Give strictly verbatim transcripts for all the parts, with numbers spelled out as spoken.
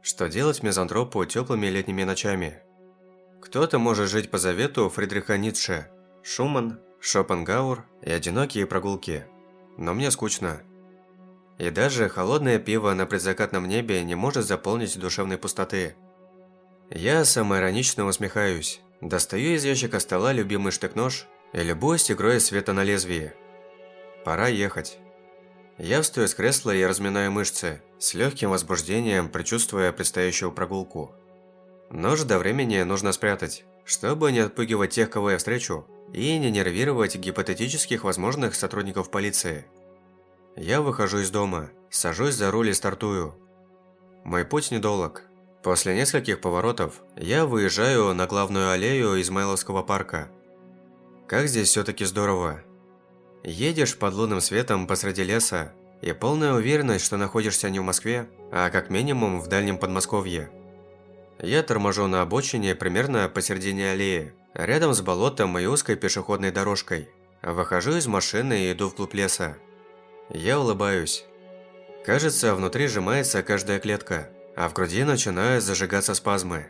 Что делать мизантропу теплыми летними ночами? Кто-то может жить по завету Фридриха Ницше, Шуман, Шопенгауэр и одинокие прогулки. Но мне скучно. И даже холодное пиво на предзакатном небе не может заполнить душевной пустоты. Я самоиронично усмехаюсь, достаю из ящика стола любимый штык-нож и любуюсь игрой света на лезвии. Пора ехать. Я встаю с кресла и разминаю мышцы, с легким возбуждением предчувствуя предстоящую прогулку. Нож до времени нужно спрятать, чтобы не отпугивать тех, кого я встречу, и не нервировать гипотетических возможных сотрудников полиции. Я выхожу из дома, сажусь за руль и стартую. Мой путь недолг. После нескольких поворотов я выезжаю на главную аллею Измайловского парка. Как здесь все-таки здорово. Едешь под лунным светом посреди леса, и полная уверенность, что находишься не в Москве, а как минимум в дальнем Подмосковье. Я торможу на обочине примерно посередине аллеи, рядом с болотом и узкой пешеходной дорожкой. Выхожу из машины и иду вглубь леса. Я улыбаюсь. Кажется, внутри сжимается каждая клетка, а в груди начинают зажигаться спазмы.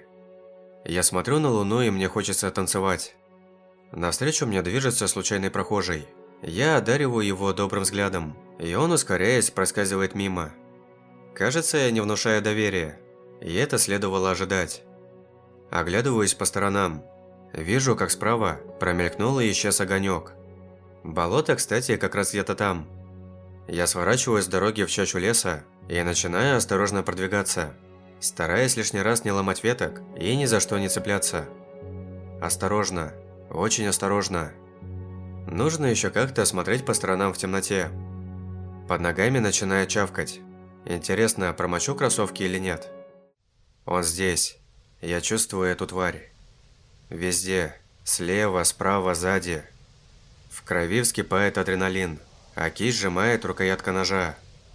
Я смотрю на луну, и мне хочется танцевать. Навстречу мне движется случайный прохожий. Я одариваю его добрым взглядом, и он, ускоряясь, проскальзывает мимо. Кажется, я не внушаю доверия, и это следовало ожидать. Оглядываюсь по сторонам. Вижу, как справа промелькнул и исчез огонек. Болото, кстати, как раз где-то там. Я сворачиваю с дороги в чащу леса и начинаю осторожно продвигаться, стараясь лишний раз не ломать веток и ни за что не цепляться. Осторожно, очень осторожно. Нужно еще как-то смотреть по сторонам в темноте. Под ногами начинает чавкать. Интересно, промочу кроссовки или нет? Он здесь. Я чувствую эту тварь. Везде. Слева, справа, сзади. В крови вскипает адреналин, а кисть сжимает рукоятка ножа.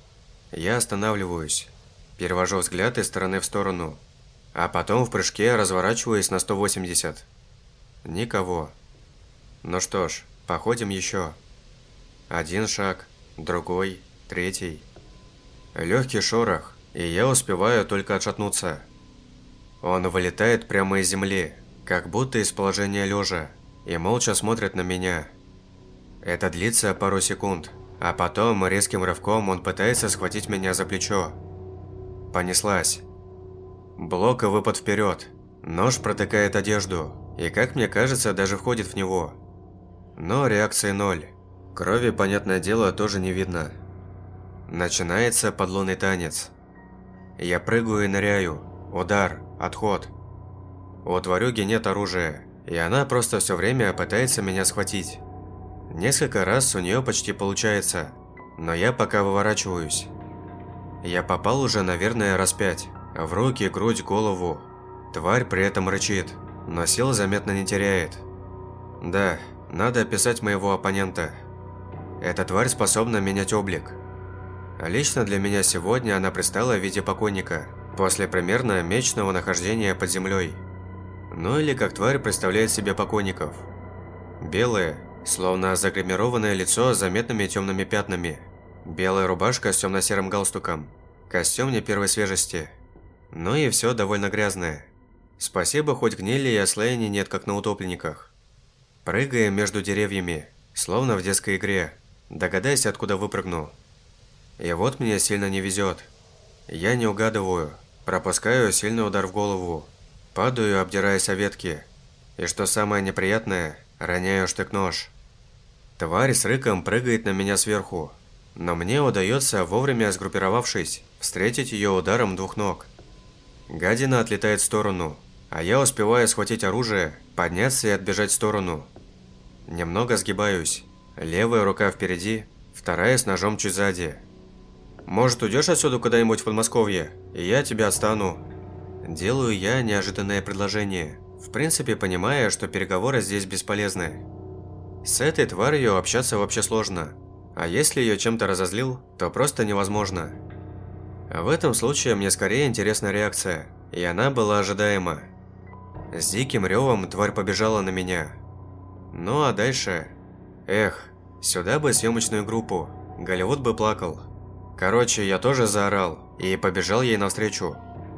Я останавливаюсь. Перевожу взгляд из стороны в сторону. А потом в прыжке разворачиваюсь на сто восемьдесят. Никого. Ну что ж, походим еще. Один шаг, другой, третий. Легкий шорох, и я успеваю только отшатнуться. Он вылетает прямо из земли, как будто из положения лежа, и молча смотрит на меня. Это длится пару секунд, а потом резким рывком он пытается схватить меня за плечо. Понеслась. Блок и выпад вперед. Нож протыкает одежду, и, как мне кажется, даже входит в него. Но реакции ноль. Крови, понятное дело, тоже не видно. Начинается подлунный танец. Я прыгаю и ныряю. Удар, отход. У тварюги нет оружия, и она просто все время пытается меня схватить. Несколько раз у нее почти получается, но я пока выворачиваюсь. Я попал уже, наверное, раз пять. В руки, грудь, голову. Тварь при этом рычит, но сил заметно не теряет. Да, надо описать моего оппонента. Эта тварь способна менять облик. Лично для меня сегодня она предстала в виде покойника, после примерно месячного нахождения под землей. Ну или как тварь представляет себе покойников. Белое, словно загримированное лицо с заметными темными пятнами. Белая рубашка с темно-серым галстуком. Костюм не первой свежести. Ну и все довольно грязное. Спасибо, хоть гнили и ослаяний нет, как на утопленниках. Прыгаем между деревьями, словно в детской игре. Догадайся, откуда выпрыгну. И вот мне сильно не везет. Я не угадываю, пропускаю сильный удар в голову. Падаю, обдираясь о ветки. И что самое неприятное, роняю штык-нож. Тварь с рыком прыгает на меня сверху. Но мне удается, вовремя сгруппировавшись, встретить ее ударом двух ног. Гадина отлетает в сторону, а я успеваю схватить оружие, подняться и отбежать в сторону. Немного сгибаюсь. Левая рука впереди, вторая с ножом чуть сзади. «Может, уйдешь отсюда куда-нибудь в Подмосковье, и я тебя отстану?» Делаю я неожиданное предложение, в принципе понимая, что переговоры здесь бесполезны. С этой тварью общаться вообще сложно, а если ее чем-то разозлил, то просто невозможно. В этом случае мне скорее интересна реакция, и она была ожидаема. С диким ревом тварь побежала на меня. Ну а дальше... Эх, сюда бы съемочную группу, Голливуд бы плакал. Короче, я тоже заорал и побежал ей навстречу.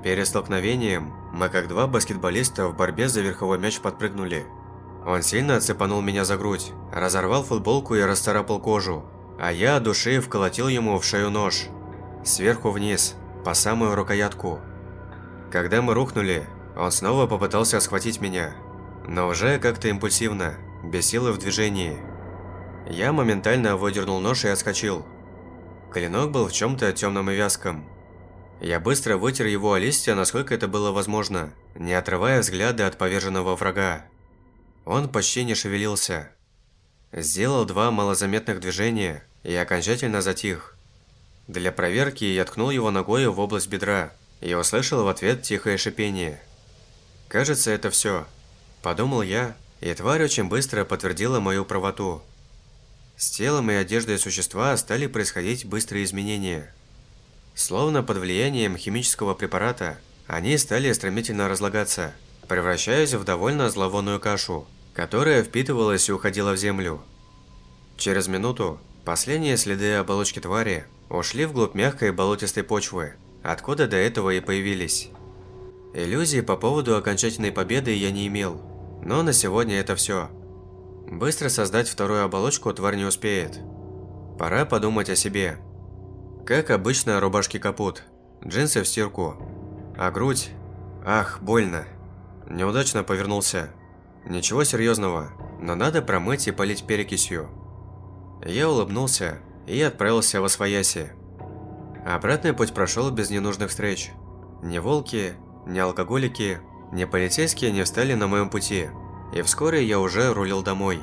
Перед столкновением мы, как два баскетболиста в борьбе за верховой мяч, подпрыгнули. Он сильно отцепанул меня за грудь, разорвал футболку и расцарапал кожу, а я от души вколотил ему в шею нож. Сверху вниз, по самую рукоятку. Когда мы рухнули, он снова попытался схватить меня, но уже как-то импульсивно, без силы в движении. Я моментально выдернул нож и отскочил. Клинок был в чем-то темном и вязком. Я быстро вытер его о листья, насколько это было возможно, не отрывая взгляда от поверженного врага. Он почти не шевелился. Сделал два малозаметных движения и окончательно затих. Для проверки я ткнул его ногой в область бедра и услышал в ответ тихое шипение. «Кажется, это все», – подумал я, и тварь очень быстро подтвердила мою правоту. С телом и одеждой существа стали происходить быстрые изменения. Словно под влиянием химического препарата, они стали стремительно разлагаться, превращаясь в довольно зловонную кашу, которая впитывалась и уходила в землю. Через минуту последние следы оболочки твари ушли вглубь мягкой болотистой почвы, откуда до этого и появились. Иллюзий по поводу окончательной победы я не имел, но на сегодня это все. Быстро создать вторую оболочку тварь не успеет. Пора подумать о себе. Как обычно, рубашки капут, джинсы в стирку, а грудь... Ах, больно. Неудачно повернулся. Ничего серьезного, но надо промыть и полить перекисью. Я улыбнулся и отправился во свояси. Обратный путь прошел без ненужных встреч. Ни волки, ни алкоголики, ни полицейские не встали на моем пути, и вскоре я уже рулил домой.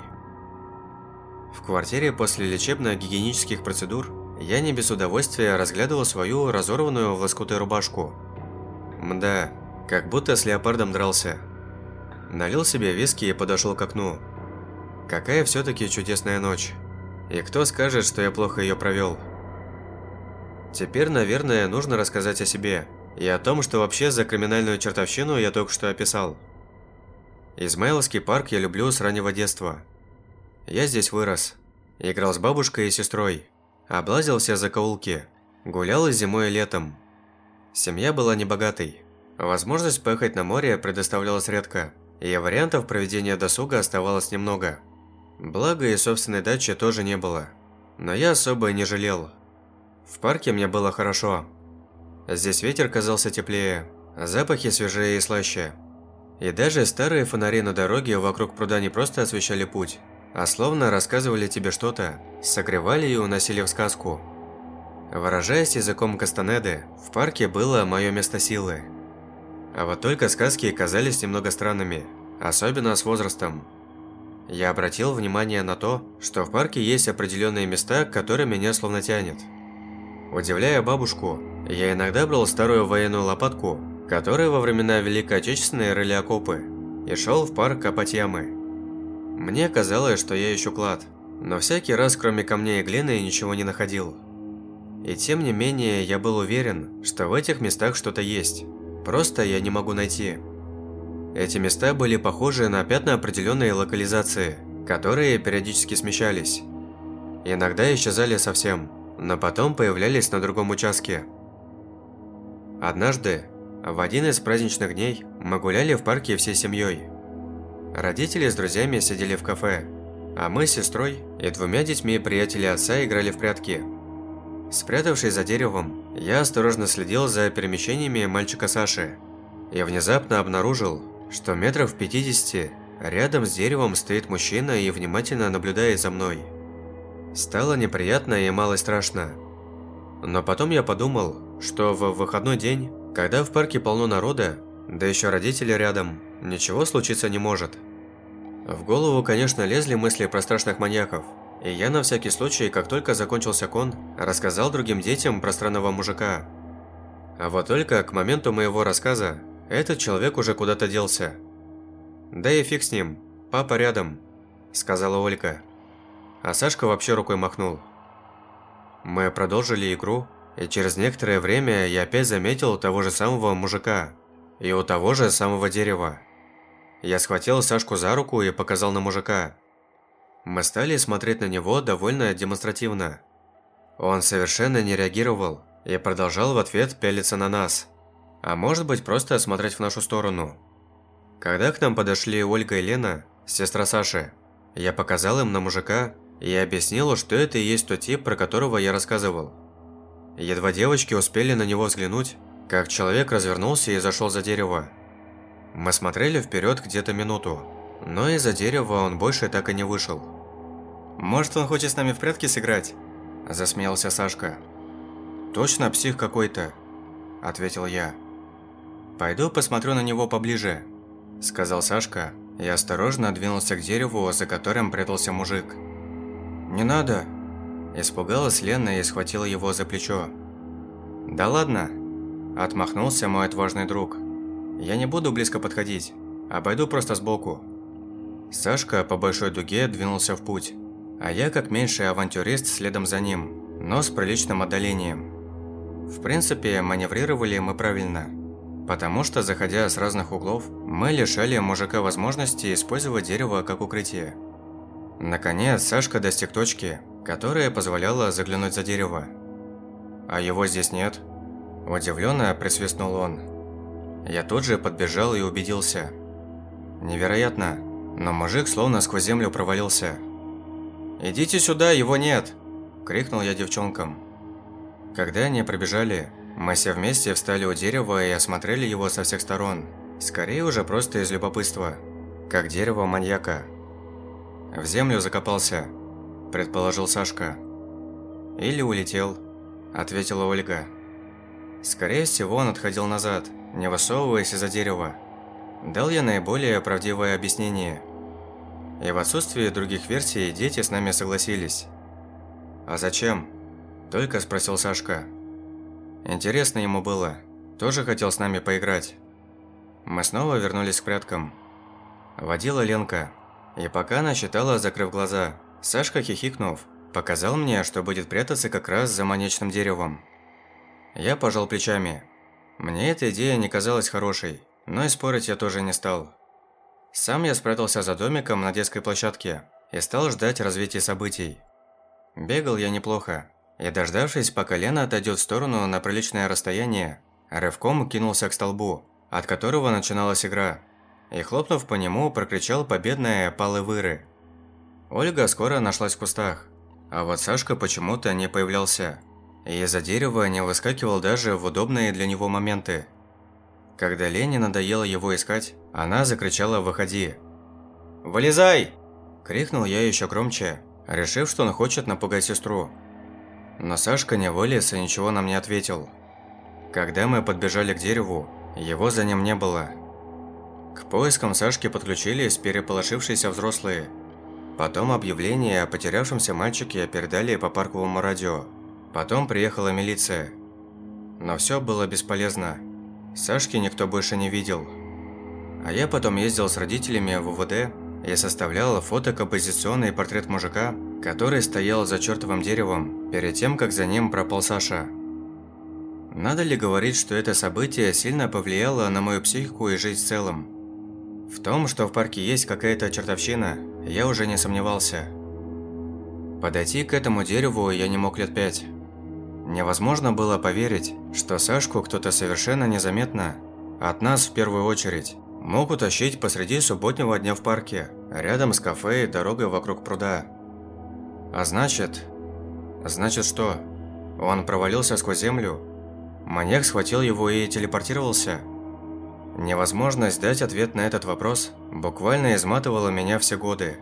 В квартире после лечебно-гигиенических процедур я не без удовольствия разглядывал свою разорванную в лоскуты рубашку. Мда, как будто с леопардом дрался. Налил себе виски и подошел к окну. Какая все-таки чудесная ночь. И кто скажет, что я плохо ее провел? Теперь, наверное, нужно рассказать о себе и о том, что вообще за криминальную чертовщину я только что описал. Измайловский парк я люблю с раннего детства. Я здесь вырос, играл с бабушкой и сестрой, облазил все закоулки, гулял и зимой, и летом. Семья была небогатой. Возможность поехать на море предоставлялась редко, и вариантов проведения досуга оставалось немного. Благо и собственной дачи тоже не было, но я особо и не жалел. В парке мне было хорошо. Здесь ветер казался теплее, запахи свежее и слаще. И даже старые фонари на дороге вокруг пруда не просто освещали путь, а словно рассказывали тебе что-то, согревали и уносили в сказку. Выражаясь языком Кастанеды, в парке было мое место силы. А вот только сказки казались немного странными, особенно с возрастом. Я обратил внимание на то, что в парке есть определенные места, к которым меня словно тянет. Удивляя бабушку, я иногда брал старую военную лопатку, которой во времена Великой Отечественной рыли окопы, и шел в парк копать ямы. Мне казалось, что я ищу клад, но всякий раз, кроме камней и глины, ничего не находил. И тем не менее, я был уверен, что в этих местах что-то есть, просто я не могу найти. Эти места были похожи на пятна определенной локализации, которые периодически смещались. Иногда исчезали совсем, но потом появлялись на другом участке. Однажды, в один из праздничных дней, мы гуляли в парке всей семьей. Родители с друзьями сидели в кафе, а мы с сестрой и двумя детьми приятелей отца играли в прятки. Спрятавшись за деревом, я осторожно следил за перемещениями мальчика Саши и внезапно обнаружил, что метров в пятидесяти рядом с деревом стоит мужчина и внимательно наблюдает за мной. Стало неприятно и мало страшно. Но потом я подумал, что в выходной день, когда в парке полно народа, да еще родители рядом, ничего случиться не может. В голову, конечно, лезли мысли про страшных маньяков, и я на всякий случай, как только закончился кон, рассказал другим детям про странного мужика. А вот только к моменту моего рассказа этот человек уже куда-то делся. «Да и фиг с ним, папа рядом», – сказала Ольга. А Сашка вообще рукой махнул. Мы продолжили игру, и через некоторое время я опять заметил того же самого мужика и у того же самого дерева. Я схватил Сашку за руку и показал на мужика. Мы стали смотреть на него довольно демонстративно. Он совершенно не реагировал и продолжал в ответ пялиться на нас. А может быть, просто смотреть в нашу сторону. Когда к нам подошли Ольга и Лена, сестра Саши, я показал им на мужика и объяснил, что это и есть тот тип, про которого я рассказывал. Едва девочки успели на него взглянуть, как человек развернулся и зашел за дерево. Мы смотрели вперед где-то минуту, но из-за дерева он больше так и не вышел. «Может, он хочет с нами в прятки сыграть?» – засмеялся Сашка. «Точно псих какой-то», – ответил я. «Пойду посмотрю на него поближе», – сказал Сашка и осторожно двинулся к дереву, за которым прятался мужик. «Не надо!» – испугалась Лена и схватила его за плечо. «Да ладно!» – отмахнулся мой отважный друг. «Я не буду близко подходить, обойду просто сбоку». Сашка по большой дуге двинулся в путь, а я, как меньший авантюрист, следом за ним, но с приличным отдалением. В принципе, маневрировали мы правильно, потому что, заходя с разных углов, мы лишали мужика возможности использовать дерево как укрытие. Наконец, Сашка достиг точки, которая позволяла заглянуть за дерево. «А его здесь нет?» – удивленно присвистнул он. Я тут же подбежал и убедился. Невероятно, но мужик словно сквозь землю провалился. «Идите сюда, его нет!» – крикнул я девчонкам. Когда они пробежали, мы все вместе встали у дерева и осмотрели его со всех сторон, скорее уже просто из любопытства, как дерево маньяка. «В землю закопался», – предположил Сашка. «Или улетел», – ответила Ольга. «Скорее всего, он отходил назад, не высовываясь из-за дерева». Дал я наиболее правдивое объяснение. И в отсутствии других версий дети с нами согласились. «А зачем?» – только спросил Сашка. Интересно ему было, тоже хотел с нами поиграть. Мы снова вернулись к пряткам. Водила Ленка, и пока она считала, закрыв глаза, Сашка, хихикнув, показал мне, что будет прятаться как раз за манечным деревом. Я пожал плечами. Мне эта идея не казалась хорошей, но и спорить я тоже не стал. Сам я спрятался за домиком на детской площадке и стал ждать развития событий. Бегал я неплохо, и, дождавшись, пока Лена отойдет в сторону на приличное расстояние, рывком кинулся к столбу, от которого начиналась игра, и, хлопнув по нему, прокричал победное «Палы-выры». Ольга скоро нашлась в кустах, а вот Сашка почему-то не появлялся, и из-за дерева не выскакивал даже в удобные для него моменты. Когда Лене надоело его искать, она закричала «Выходи!». «Вылезай!» – крикнул я еще громче, решив, что он хочет напугать сестру. Но Сашка не вылез и ничего нам не ответил. Когда мы подбежали к дереву, его за ним не было. К поискам Сашки подключились переполошившиеся взрослые. Потом объявление о потерявшемся мальчике передали по парковому радио. Потом приехала милиция. Но все было бесполезно. Сашки никто больше не видел. А я потом ездил с родителями в УВД и составлял фотокомпозиционный портрет мужика, который стоял за чертовым деревом перед тем, как за ним пропал Саша. Надо ли говорить, что это событие сильно повлияло на мою психику и жизнь в целом? В том, что в парке есть какая-то чертовщина, я уже не сомневался. Подойти к этому дереву я не мог лет пять. Невозможно было поверить, что Сашку кто-то совершенно незаметно, от нас в первую очередь, мог утащить посреди субботнего дня в парке, рядом с кафе и дорогой вокруг пруда. А значит... Значит что? Он провалился сквозь землю? Маньяк схватил его и телепортировался? Невозможность дать ответ на этот вопрос буквально изматывала меня все годы.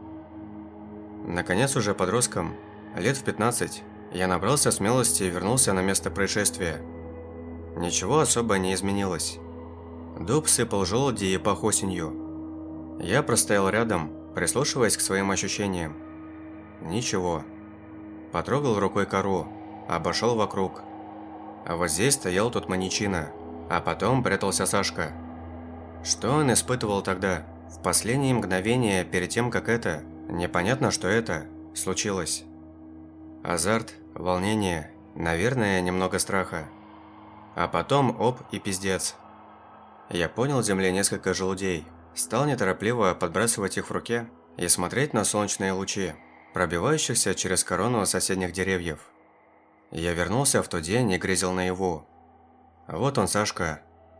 Наконец, уже подростком, лет в пятнадцать, я набрался смелости и вернулся на место происшествия. Ничего особо не изменилось. Дуб сыпал желуди и пах осенью. Я простоял рядом, прислушиваясь к своим ощущениям. Ничего. Потрогал рукой кору, обошел вокруг. А вот здесь стоял тот маньячина, а потом прятался Сашка. Что он испытывал тогда, в последние мгновения перед тем, как это, непонятно что это, случилось? Азарт, волнение, наверное, немного страха. А потом оп и пиздец. Я понял в земле несколько желудей, стал неторопливо подбрасывать их в руке и смотреть на солнечные лучи, пробивающихся через корону соседних деревьев. Я вернулся в тот день и грезил наяву. Вот он, Сашка,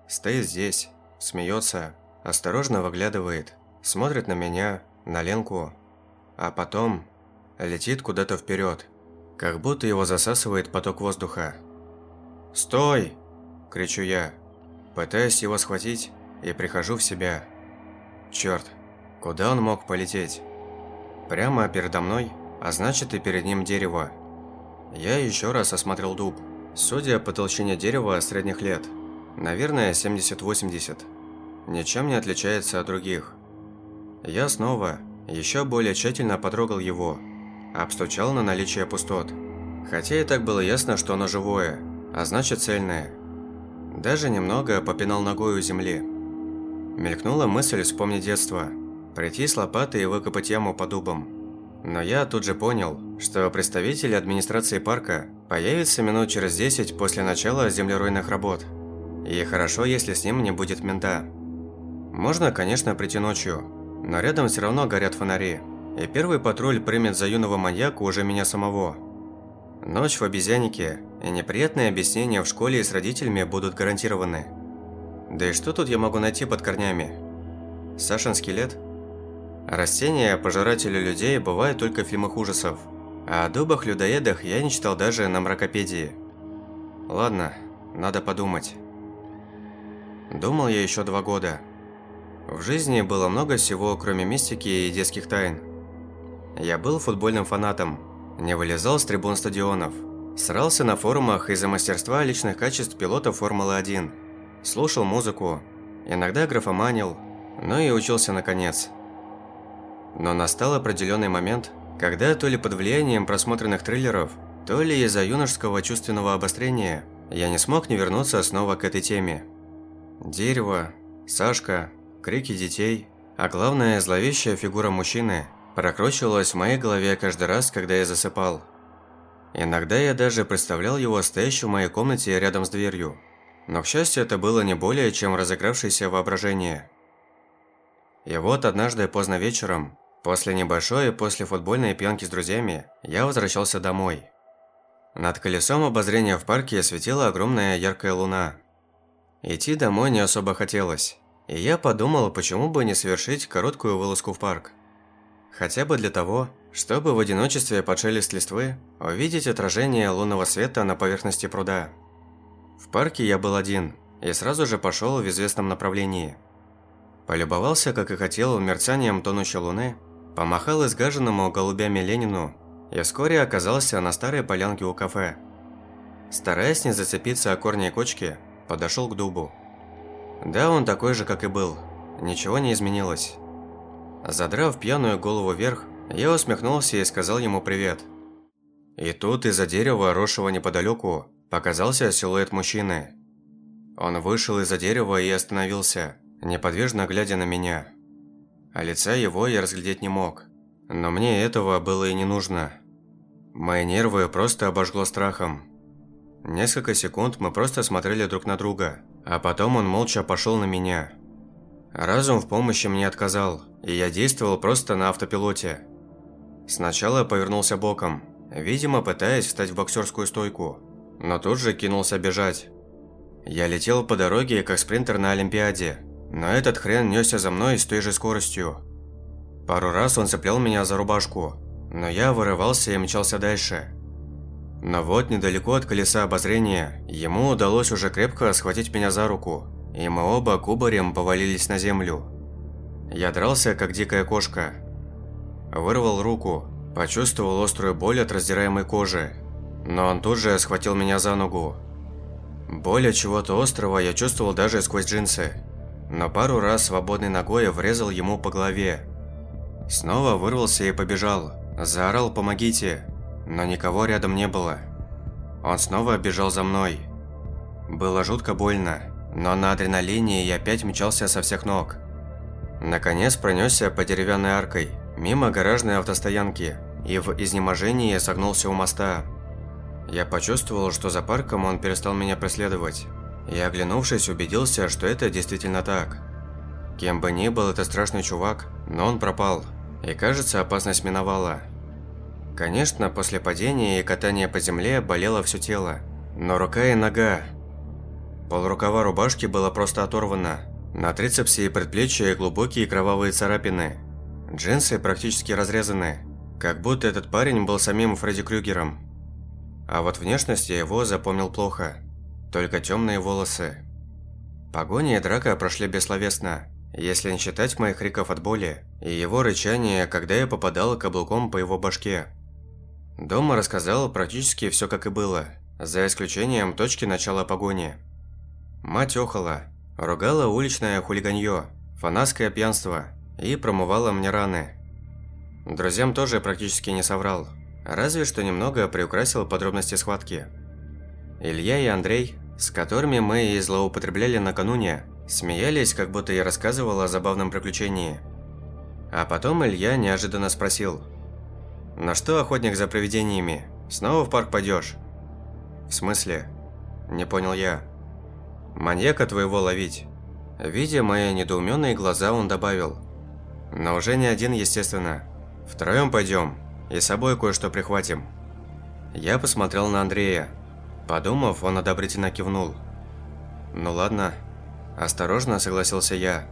Стоит здесь, смеется, осторожно выглядывает, смотрит на меня, на Ленку, а потом летит куда-то вперед, как будто его засасывает поток воздуха. «Стой!» – кричу я, пытаюсь его схватить и прихожу в себя. Черт, куда он мог полететь? Прямо передо мной, а значит и перед ним дерево. Я еще раз осмотрел дуб. Судя по толщине дерева средних лет, наверное, семьдесят-восемьдесят. Ничем не отличается от других. Я снова, еще более тщательно потрогал его, обстучал на наличие пустот. Хотя и так было ясно, что оно живое, а значит цельное. Даже немного попинал ногой у земли. Мелькнула мысль вспомнить детство, прийти с лопатой и выкопать яму по дубам. Но я тут же понял, что представитель администрации парка появится минут через десять после начала землеройных работ. И хорошо, если с ним не будет мента. Можно, конечно, прийти ночью, но рядом все равно горят фонари, и первый патруль примет за юного маньяка уже меня самого. Ночь в обезьяннике и неприятные объяснения в школе и с родителями будут гарантированы. Да и что тут я могу найти под корнями? Сашин скелет? Растения, пожиратели людей, бывают только в фильмах ужасов, а о дубах-людоедах я не читал даже на мракопедии. Ладно, надо подумать. Думал я еще два года. В жизни было много всего, кроме мистики и детских тайн. Я был футбольным фанатом, не вылезал с трибун стадионов, срался на форумах из-за мастерства личных качеств пилотов Формулы один, слушал музыку, иногда графоманил, но и учился наконец. Но настал определенный момент, когда то ли под влиянием просмотренных триллеров, то ли из-за юношеского чувственного обострения я не смог не вернуться снова к этой теме. Дерево, Сашка, крики детей, а главное, зловещая фигура мужчины прокручивалась в моей голове каждый раз, когда я засыпал. Иногда я даже представлял его стоящим в моей комнате рядом с дверью, но, к счастью, это было не более чем разыгравшееся воображение. И вот однажды поздно вечером, после небольшой послефутбольной пьянки с друзьями, я возвращался домой. Над колесом обозрения в парке светила огромная яркая луна. Идти домой не особо хотелось, и я подумал, почему бы не совершить короткую вылазку в парк. Хотя бы для того, чтобы в одиночестве под шелест листвы увидеть отражение лунного света на поверхности пруда. В парке я был один, и сразу же пошел в известном направлении. Полюбовался, как и хотел, мерцанием тонущей луны, помахал изгаженному голубями Ленину и вскоре оказался на старой полянке у кафе. Стараясь не зацепиться о корни и кочки, подошел к дубу. Да, он такой же, как и был, ничего не изменилось. Задрав пьяную голову вверх, я усмехнулся и сказал ему привет. И тут из-за дерева, росшего неподалеку, показался силуэт мужчины. Он вышел из-за дерева и остановился, неподвижно глядя на меня. А лица его я разглядеть не мог, но мне этого было и не нужно. Мои нервы просто обожгло страхом. Несколько секунд мы просто смотрели друг на друга, а потом он молча пошел на меня. Разум в помощи мне отказал, и я действовал просто на автопилоте. Сначала повернулся боком, видимо, пытаясь встать в боксерскую стойку, но тут же кинулся бежать. Я летел по дороге, как спринтер на Олимпиаде, но этот хрен несся за мной с той же скоростью. Пару раз он цеплял меня за рубашку, но я вырывался и мчался дальше. Но вот недалеко от колеса обозрения ему удалось уже крепко схватить меня за руку, и мы оба кубарем повалились на землю. Я дрался, как дикая кошка. Вырвал руку, почувствовал острую боль от раздираемой кожи, но он тут же схватил меня за ногу. Боль от чего-то острого я чувствовал даже сквозь джинсы, но пару раз свободной ногой врезал ему по голове. Снова вырвался и побежал, заорал «помогите», но никого рядом не было. Он снова бежал за мной. Было жутко больно, но на адреналине я опять мчался со всех ног. Наконец пронесся по деревянной аркой, мимо гаражной автостоянки, и в изнеможении согнулся у моста. Я почувствовал, что за парком он перестал меня преследовать, и, оглянувшись, убедился, что это действительно так. Кем бы ни был этот страшный чувак, но он пропал, и, кажется, опасность миновала. Конечно, после падения и катания по земле болело все тело, но рука и нога. Полрукава рубашки было просто оторвано. На трицепсе и предплечье глубокие кровавые царапины. Джинсы практически разрезаны, как будто этот парень был самим Фредди Крюгером. А вот внешность я его запомнил плохо. Только темные волосы. Погоня и драка прошли бессловесно, если не считать моих криков от боли и его рычания, когда я попадал каблуком по его башке. Дома рассказал практически все, как и было, за исключением точки начала погони. Мать охала, ругала уличное хулиганье, фанатское пьянство и промывала мне раны. Друзьям тоже практически не соврал, разве что немного приукрасил подробности схватки. Илья и Андрей, с которыми мы и злоупотребляли накануне, смеялись, как будто я рассказывал о забавном приключении. А потом Илья неожиданно спросил: «Ну что, охотник за привидениями, снова в парк пойдешь?» «В смысле?» – не понял я. «Маньяка твоего ловить». Видя мои недоуменные глаза, он добавил: «Но уже не один, естественно. Втроем пойдем и с собой кое-что прихватим». Я посмотрел на Андрея. Подумав, он одобрительно кивнул. «Ну ладно», – осторожно согласился я.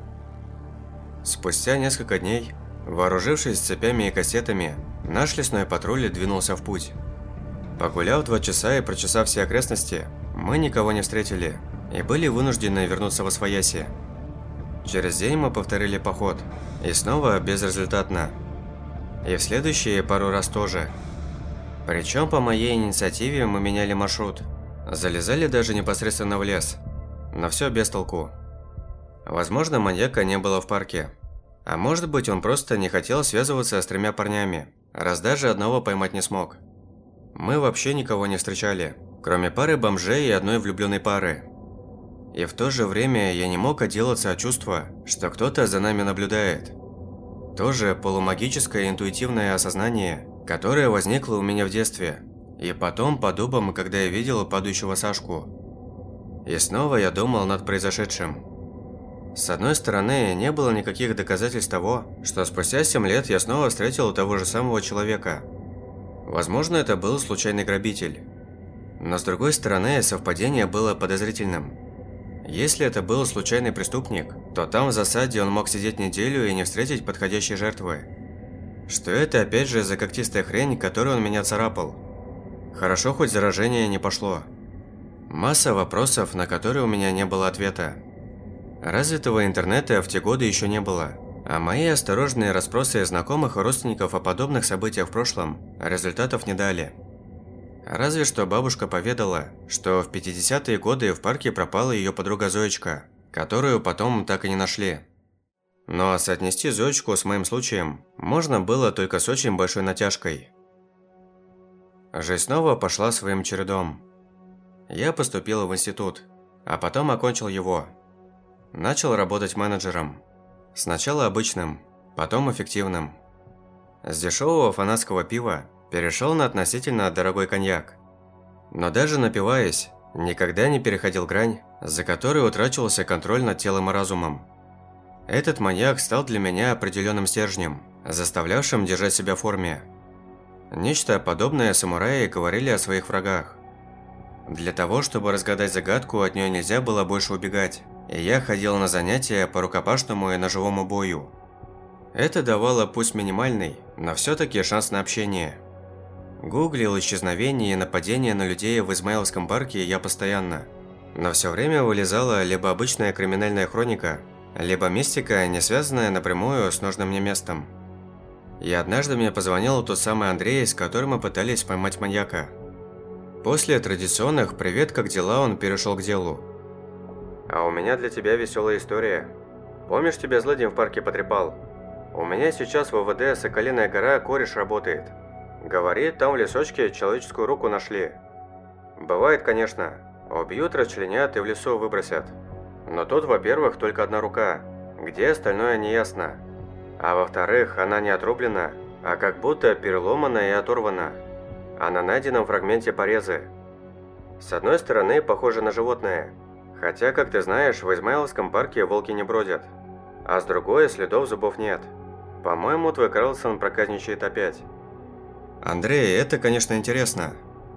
Спустя несколько дней, вооружившись цепями и кассетами, наш лесной патруль двинулся в путь. Погуляв два часа и прочесав все окрестности, мы никого не встретили и были вынуждены вернуться восвояси. Через день мы повторили поход, и снова безрезультатно. И в следующие пару раз тоже. Причем по моей инициативе мы меняли маршрут, залезали даже непосредственно в лес, но все без толку. Возможно, маньяка не было в парке, а может быть, он просто не хотел связываться с тремя парнями, раз даже одного поймать не смог. Мы вообще никого не встречали, кроме пары бомжей и одной влюбленной пары. И в то же время я не мог отделаться от чувства, что кто-то за нами наблюдает. Тоже полумагическое интуитивное осознание, которое возникло у меня в детстве, и потом по дубам, когда я видел падающего Сашку. И снова я думал над произошедшим. С одной стороны, не было никаких доказательств того, что спустя семь лет я снова встретил того же самого человека. Возможно, это был случайный грабитель. Но с другой стороны, совпадение было подозрительным. Если это был случайный преступник, то там в засаде он мог сидеть неделю и не встретить подходящей жертвы. Что это опять же за когтистая хрень, которую он меня царапал? Хорошо, хоть заражение не пошло. Масса вопросов, на которые у меня не было ответа. Развитого интернета в те годы еще не было, а мои осторожные расспросы знакомых и родственников о подобных событиях в прошлом результатов не дали. Разве что бабушка поведала, что в пятидесятые годы в парке пропала ее подруга Зоечка, которую потом так и не нашли. Но соотнести Зоечку с моим случаем можно было только с очень большой натяжкой. Жизнь снова пошла своим чередом. Я поступил в институт, а потом окончил его. Начал работать менеджером. Сначала обычным, потом эффективным. С дешевого фанатского пива перешел на относительно дорогой коньяк. Но даже напиваясь, никогда не переходил грань, за которой утрачивался контроль над телом и разумом. Этот маньяк стал для меня определенным стержнем, заставлявшим держать себя в форме. Нечто подобное самураи говорили о своих врагах. Для того, чтобы разгадать загадку, от нее нельзя было больше убегать, и я ходил на занятия по рукопашному и ножевому бою. Это давало пусть минимальный, но все-таки шанс на общение. Гуглил исчезновения и нападения на людей в Измайловском парке я постоянно, но все время вылезала либо обычная криминальная хроника, либо мистика, не связанная напрямую с нужным мне местом. И однажды мне позвонил тот самый Андрей, с которым мы пытались поймать маньяка. После традиционных «Привет, как дела?» он перешел к делу. «А у меня для тебя веселая история. Помнишь, тебя злыдень в парке потрепал? У меня сейчас в ВВД Соколиная гора кореш работает. Говорит, там в лесочке человеческую руку нашли. Бывает, конечно. Убьют, расчленят и в лесу выбросят. Но тут, во-первых, только одна рука, где остальное не ясно. А во-вторых, она не отрублена, а как будто переломана и оторвана. А на найденном фрагменте порезы. С одной стороны, похоже на животное. Хотя, как ты знаешь, в Измайловском парке волки не бродят. А с другой, следов зубов нет. По-моему, твой Карлсон проказничает опять». «Андрей, это, конечно, интересно.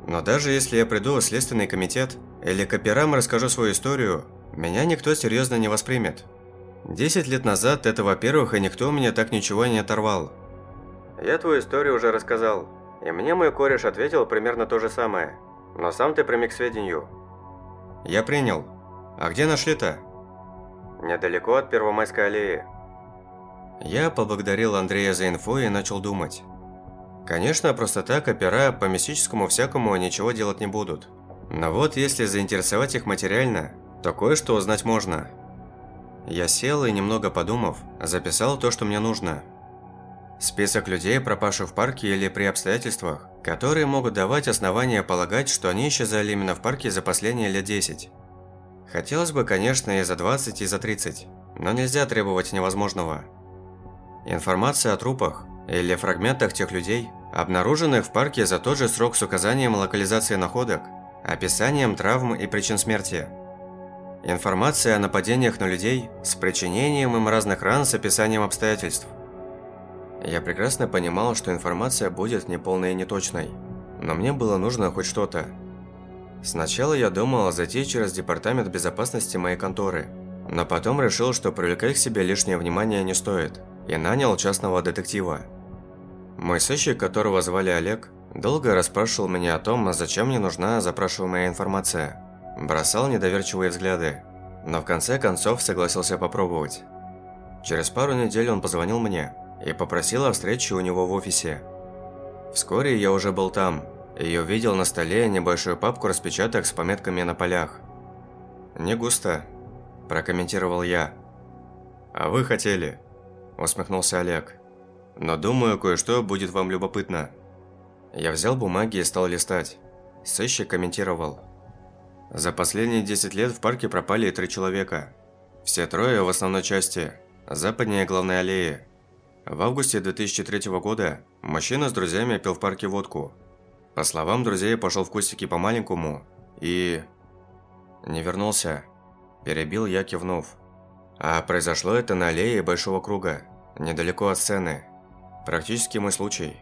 Но даже если я приду в Следственный комитет или к операм расскажу свою историю, меня никто серьезно не воспримет. Десять лет назад это, во-первых, и никто у меня так ничего не оторвал. Я твою историю уже рассказал, и мне мой кореш ответил примерно то же самое. Но сам ты примик к сведению. Я принял. А где нашли-то? Недалеко от Первомайской аллеи. Я поблагодарил Андрея за инфу и начал думать. Конечно, просто так опера по мистическому всякому ничего делать не будут. Но вот если заинтересовать их материально, то кое-что узнать можно. Я сел и, немного подумав, записал то, что мне нужно. Список людей, пропавших в парке или при обстоятельствах, которые могут давать основания полагать, что они исчезали именно в парке за последние лет десять. Хотелось бы, конечно, и за двадцать, и за тридцать, но нельзя требовать невозможного. Информация о трупах или фрагментах тех людей, обнаруженных в парке за тот же срок с указанием локализации находок, описанием травм и причин смерти. Информация о нападениях на людей с причинением им разных ран с описанием обстоятельств. Я прекрасно понимал, что информация будет неполной и неточной, но мне было нужно хоть что-то. Сначала я думал зайти через департамент безопасности моей конторы, но потом решил, что привлекать к себе лишнее внимание не стоит, и нанял частного детектива. Мой сыщик, которого звали Олег, долго расспрашивал меня о том, зачем мне нужна запрашиваемая информация. Бросал недоверчивые взгляды, но в конце концов согласился попробовать. Через пару недель он позвонил мне и попросил о встрече у него в офисе. Вскоре я уже был там и увидел на столе небольшую папку распечаток с пометками на полях. «Не густо», – прокомментировал я. «А вы хотели?» – усмехнулся Олег. «Но думаю, кое-что будет вам любопытно». Я взял бумаги и стал листать. Сыщик комментировал. За последние десять лет в парке пропали три человека. Все трое в основной части, западнее главной аллеи. В августе две тысячи третьего года мужчина с друзьями пил в парке водку. По словам друзей, пошел в кустики по-маленькому и... не вернулся. Перебил я, кивнув. А произошло это на аллее Большого круга, недалеко от сцены. Практически мой случай.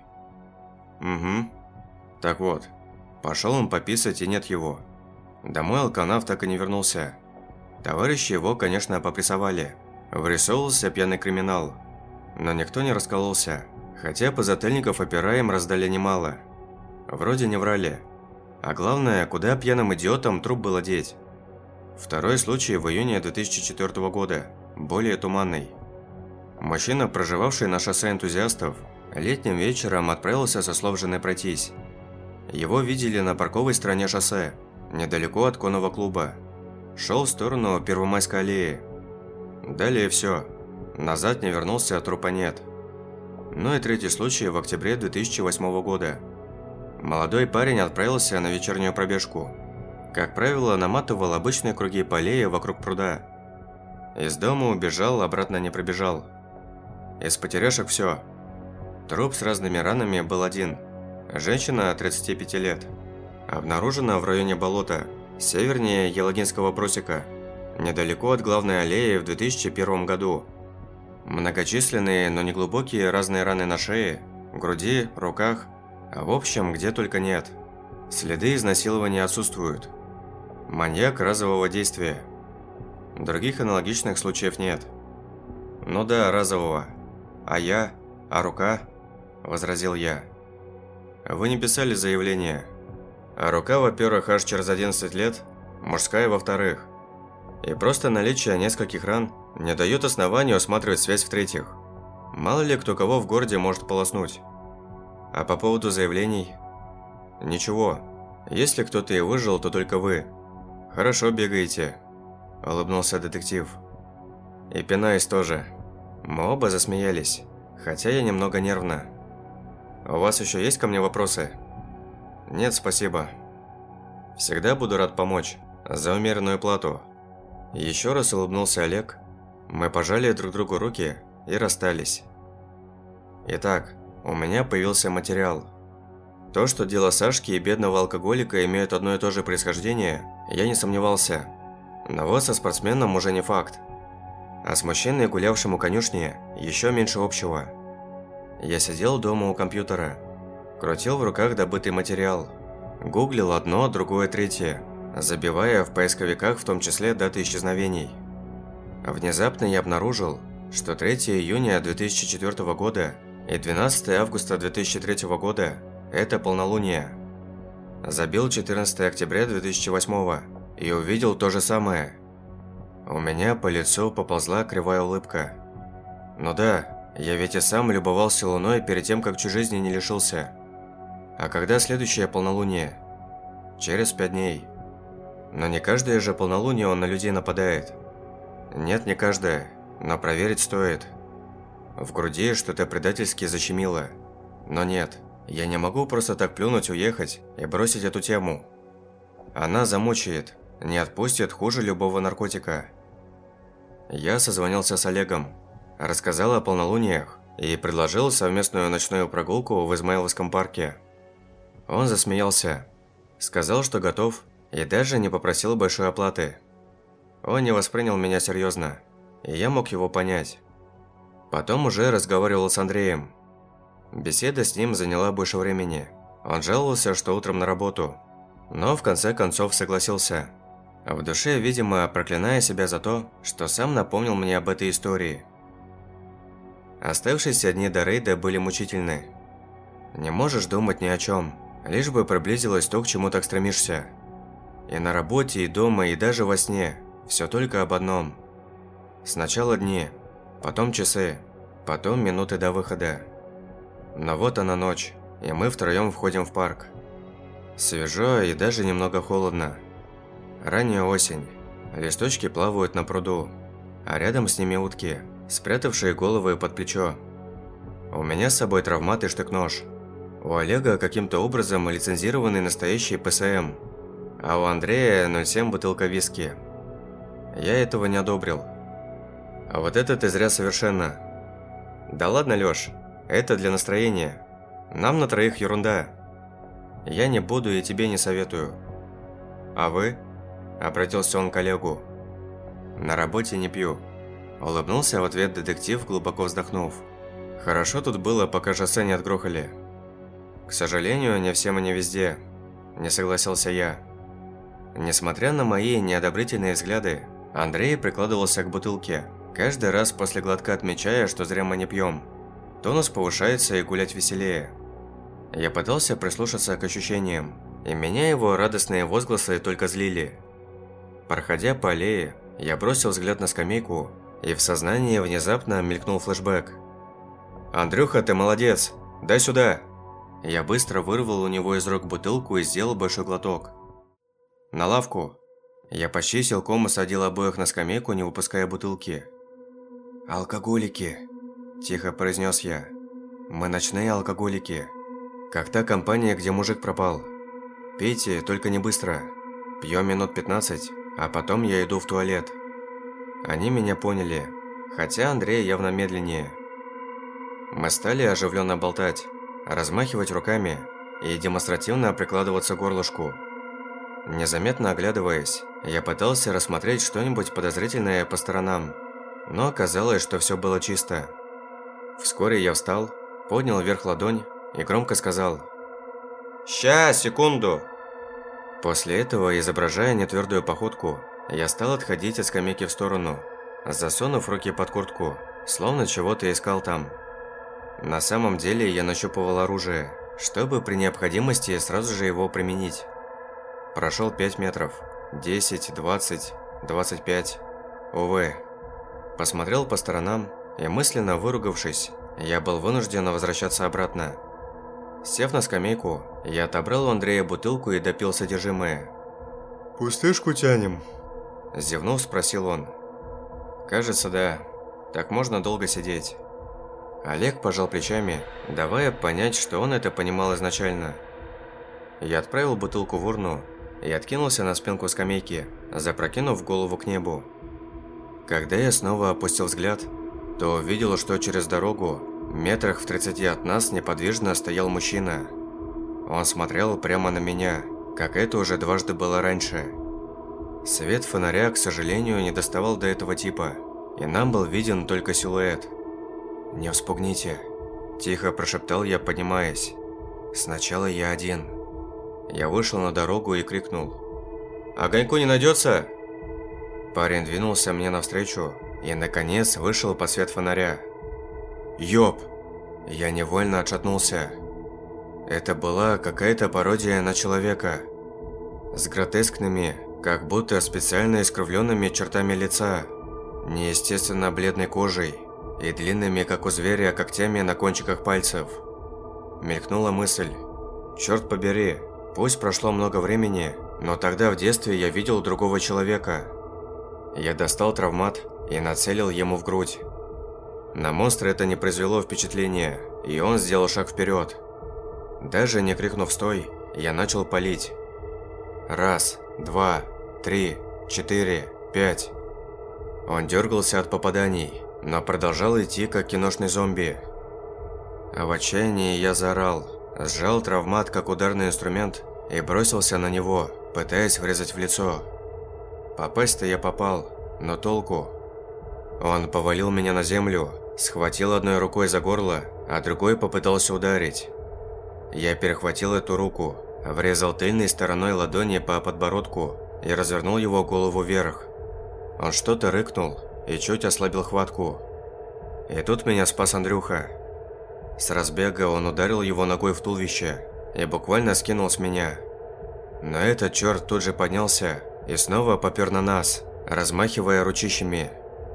Угу. Так вот, пошел он пописать, и нет его. Домой алканав так и не вернулся. Товарищи его, конечно, попрессовали. Вырисовывался пьяный криминал. Но никто не раскололся, хотя подзатыльников опера им раздали немало. Вроде не врали. А главное, куда пьяным идиотам труп было деть. Второй случай в июне две тысячи четвёртого года, более туманный. Мужчина, проживавший на шоссе энтузиастов, летним вечером отправился со слов жены пройтись. Его видели на парковой стороне шоссе, недалеко от конного клуба. Шел в сторону Первомайской аллеи. Далее все. Назад не вернулся, а трупа нет. Ну и третий случай в октябре две тысячи восьмого года. Молодой парень отправился на вечернюю пробежку. Как правило, наматывал обычные круги по аллее вокруг пруда. Из дома убежал, обратно не пробежал. Из потеряшек все. Труп с разными ранами был один. Женщина тридцати пяти лет. Обнаружена в районе болота, севернее Елагинского просека, недалеко от главной аллеи в две тысячи первом году. Многочисленные, но не глубокие разные раны на шее, груди, руках, а в общем, где только нет. Следы изнасилования отсутствуют. Маньяк разового действия. Других аналогичных случаев нет. Ну да, разового. А я? А рука? Возразил я. Вы не писали заявление. А рука, во-первых, аж через одиннадцать лет, мужская, во-вторых. И просто наличие нескольких ран не дает основания усматривать связь в-третьих. Мало ли кто кого в городе может полоснуть. А по поводу заявлений? Ничего. Если кто-то и выжил, то только вы. Хорошо бегаете, улыбнулся детектив. И Пинайс тоже. Мы оба засмеялись, хотя я немного нервно. У вас еще есть ко мне вопросы? Нет, спасибо. Всегда буду рад помочь, за умеренную плату. Еще раз улыбнулся Олег. Мы пожали друг другу руки и расстались. Итак, у меня появился материал. То, что дело Сашки и бедного алкоголика имеют одно и то же происхождение, я не сомневался. Но вот со спортсменом уже не факт. А с мужчиной, гулявшим у конюшни, еще меньше общего. Я сидел дома у компьютера, крутил в руках добытый материал. Гуглил одно, другое, третье, забивая в поисковиках в том числе даты исчезновений. Внезапно я обнаружил, что третьего июня две тысячи четвёртого года и двенадцатого августа две тысячи третьего года – это полнолуние. Забил четырнадцатого октября две тысячи восьмого и увидел то же самое. У меня по лицу поползла кривая улыбка. Ну да, я ведь и сам любовался луной перед тем, как чуть жизни не лишился. А когда следующее полнолуние? Через пять дней. Но не каждое же полнолуние он на людей нападает. Нет, не каждое, но проверить стоит. В груди что-то предательски защемило. Но нет, я не могу просто так плюнуть, уехать и бросить эту тему. Она замучает, не отпустит хуже любого наркотика. Я созвонился с Олегом, рассказал о полнолуниях и предложил совместную ночную прогулку в Измайловском парке. Он засмеялся, сказал, что готов, и даже не попросил большой оплаты. Он не воспринял меня серьезно, и я мог его понять. Потом уже разговаривал с Андреем. Беседа с ним заняла больше времени. Он жаловался, что утром на работу, но в конце концов согласился. В душе, видимо, проклиная себя за то, что сам напомнил мне об этой истории. Оставшиеся дни до рейда были мучительны. Не можешь думать ни о чем, лишь бы приблизилось то, к чему так стремишься. И на работе, и дома, и даже во сне все только об одном. Сначала дни, потом часы, потом минуты до выхода. Но вот она ночь, и мы втроем входим в парк. Свежо и даже немного холодно. Ранняя осень. Листочки плавают на пруду, а рядом с ними утки, спрятавшие головы под плечо. У меня с собой травмат и штык-нож. У Олега каким-то образом лицензированный настоящий Пэ Эс Эм, а у Андрея ноль семь бутылка виски. Я этого не одобрил. А вот это ты зря совершенно. Да ладно, Лёш, это для настроения. Нам на троих ерунда. Я не буду и тебе не советую. А вы? Обратился он к Олегу. На работе не пью. Улыбнулся в ответ детектив, глубоко вздохнув. Хорошо тут было, пока шоссе не отгрохали. К сожалению, не всем и не везде. Не согласился я. Несмотря на мои неодобрительные взгляды, Андрей прикладывался к бутылке, каждый раз после глотка отмечая, что зря мы не пьем. Тонус повышается и гулять веселее. Я пытался прислушаться к ощущениям, и меня его радостные возгласы только злили. Проходя по аллее, я бросил взгляд на скамейку, и в сознании внезапно мелькнул флешбэк. «Андрюха, ты молодец! Дай сюда!» Я быстро вырвал у него из рук бутылку и сделал большой глоток. «На лавку!» Я почти силком усадил обоих на скамейку, не выпуская бутылки. «Алкоголики!» – тихо произнес я. «Мы ночные алкоголики. Как та компания, где мужик пропал. Пейте, только не быстро. Пьем минут пятнадцать, а потом я иду в туалет». Они меня поняли, хотя Андрей явно медленнее. Мы стали оживленно болтать, размахивать руками и демонстративно прикладываться к горлышку. Незаметно оглядываясь, я пытался рассмотреть что-нибудь подозрительное по сторонам, но оказалось, что все было чисто. Вскоре я встал, поднял вверх ладонь и громко сказал: «Ща, секунду!». После этого, изображая нетвердую походку, я стал отходить от скамейки в сторону, засунув руки под куртку, словно чего-то искал там. На самом деле я нащупывал оружие, чтобы при необходимости сразу же его применить. Прошел пять метров, десять, двадцать, двадцать пять. Увы. Посмотрел по сторонам и, мысленно выругавшись, я был вынужден возвращаться обратно. Сев на скамейку, я отобрал у Андрея бутылку и допил содержимое. «Пустышку тянем?» – зевнув, спросил он. «Кажется, да. Так можно долго сидеть». Олег пожал плечами, давая понять, что он это понимал изначально. Я отправил бутылку в урну и откинулся на спинку скамейки, запрокинув голову к небу. Когда я снова опустил взгляд, то увидел, что через дорогу, метрах в тридцати от нас, неподвижно стоял мужчина. Он смотрел прямо на меня, как это уже дважды было раньше. Свет фонаря, к сожалению, не доставал до этого типа, и нам был виден только силуэт. «Не вспугните», – тихо прошептал я, поднимаясь. «Сначала я один». Я вышел на дорогу и крикнул: «Огоньку не найдется?» Парень двинулся мне навстречу и, наконец, вышел под свет фонаря. «Ёп!» Я невольно отшатнулся. Это была какая-то пародия на человека. С гротескными, как будто специально искривленными чертами лица, неестественно бледной кожей и длинными, как у зверя, когтями на кончиках пальцев. Мелькнула мысль: черт побери, пусть прошло много времени, но тогда в детстве я видел другого человека. Я достал травмат и нацелил ему в грудь. На монстра это не произвело впечатления, и он сделал шаг вперед. Даже не крикнув «стой», я начал палить. Раз, два, три, четыре, пять. Он дергался от попаданий, но продолжал идти, как киношный зомби. А в отчаянии я заорал, сжал травмат как ударный инструмент и бросился на него, пытаясь врезать в лицо. Попасть-то я попал, но толку? Он повалил меня на землю, схватил одной рукой за горло, а другой попытался ударить. Я перехватил эту руку, врезал тыльной стороной ладони по подбородку и развернул его голову вверх. Он что-то рыкнул и чуть ослабил хватку. И тут меня спас Андрюха. С разбега он ударил его ногой в туловище и буквально скинул с меня. Но этот черт тут же поднялся и снова попер на нас, размахивая ручищами.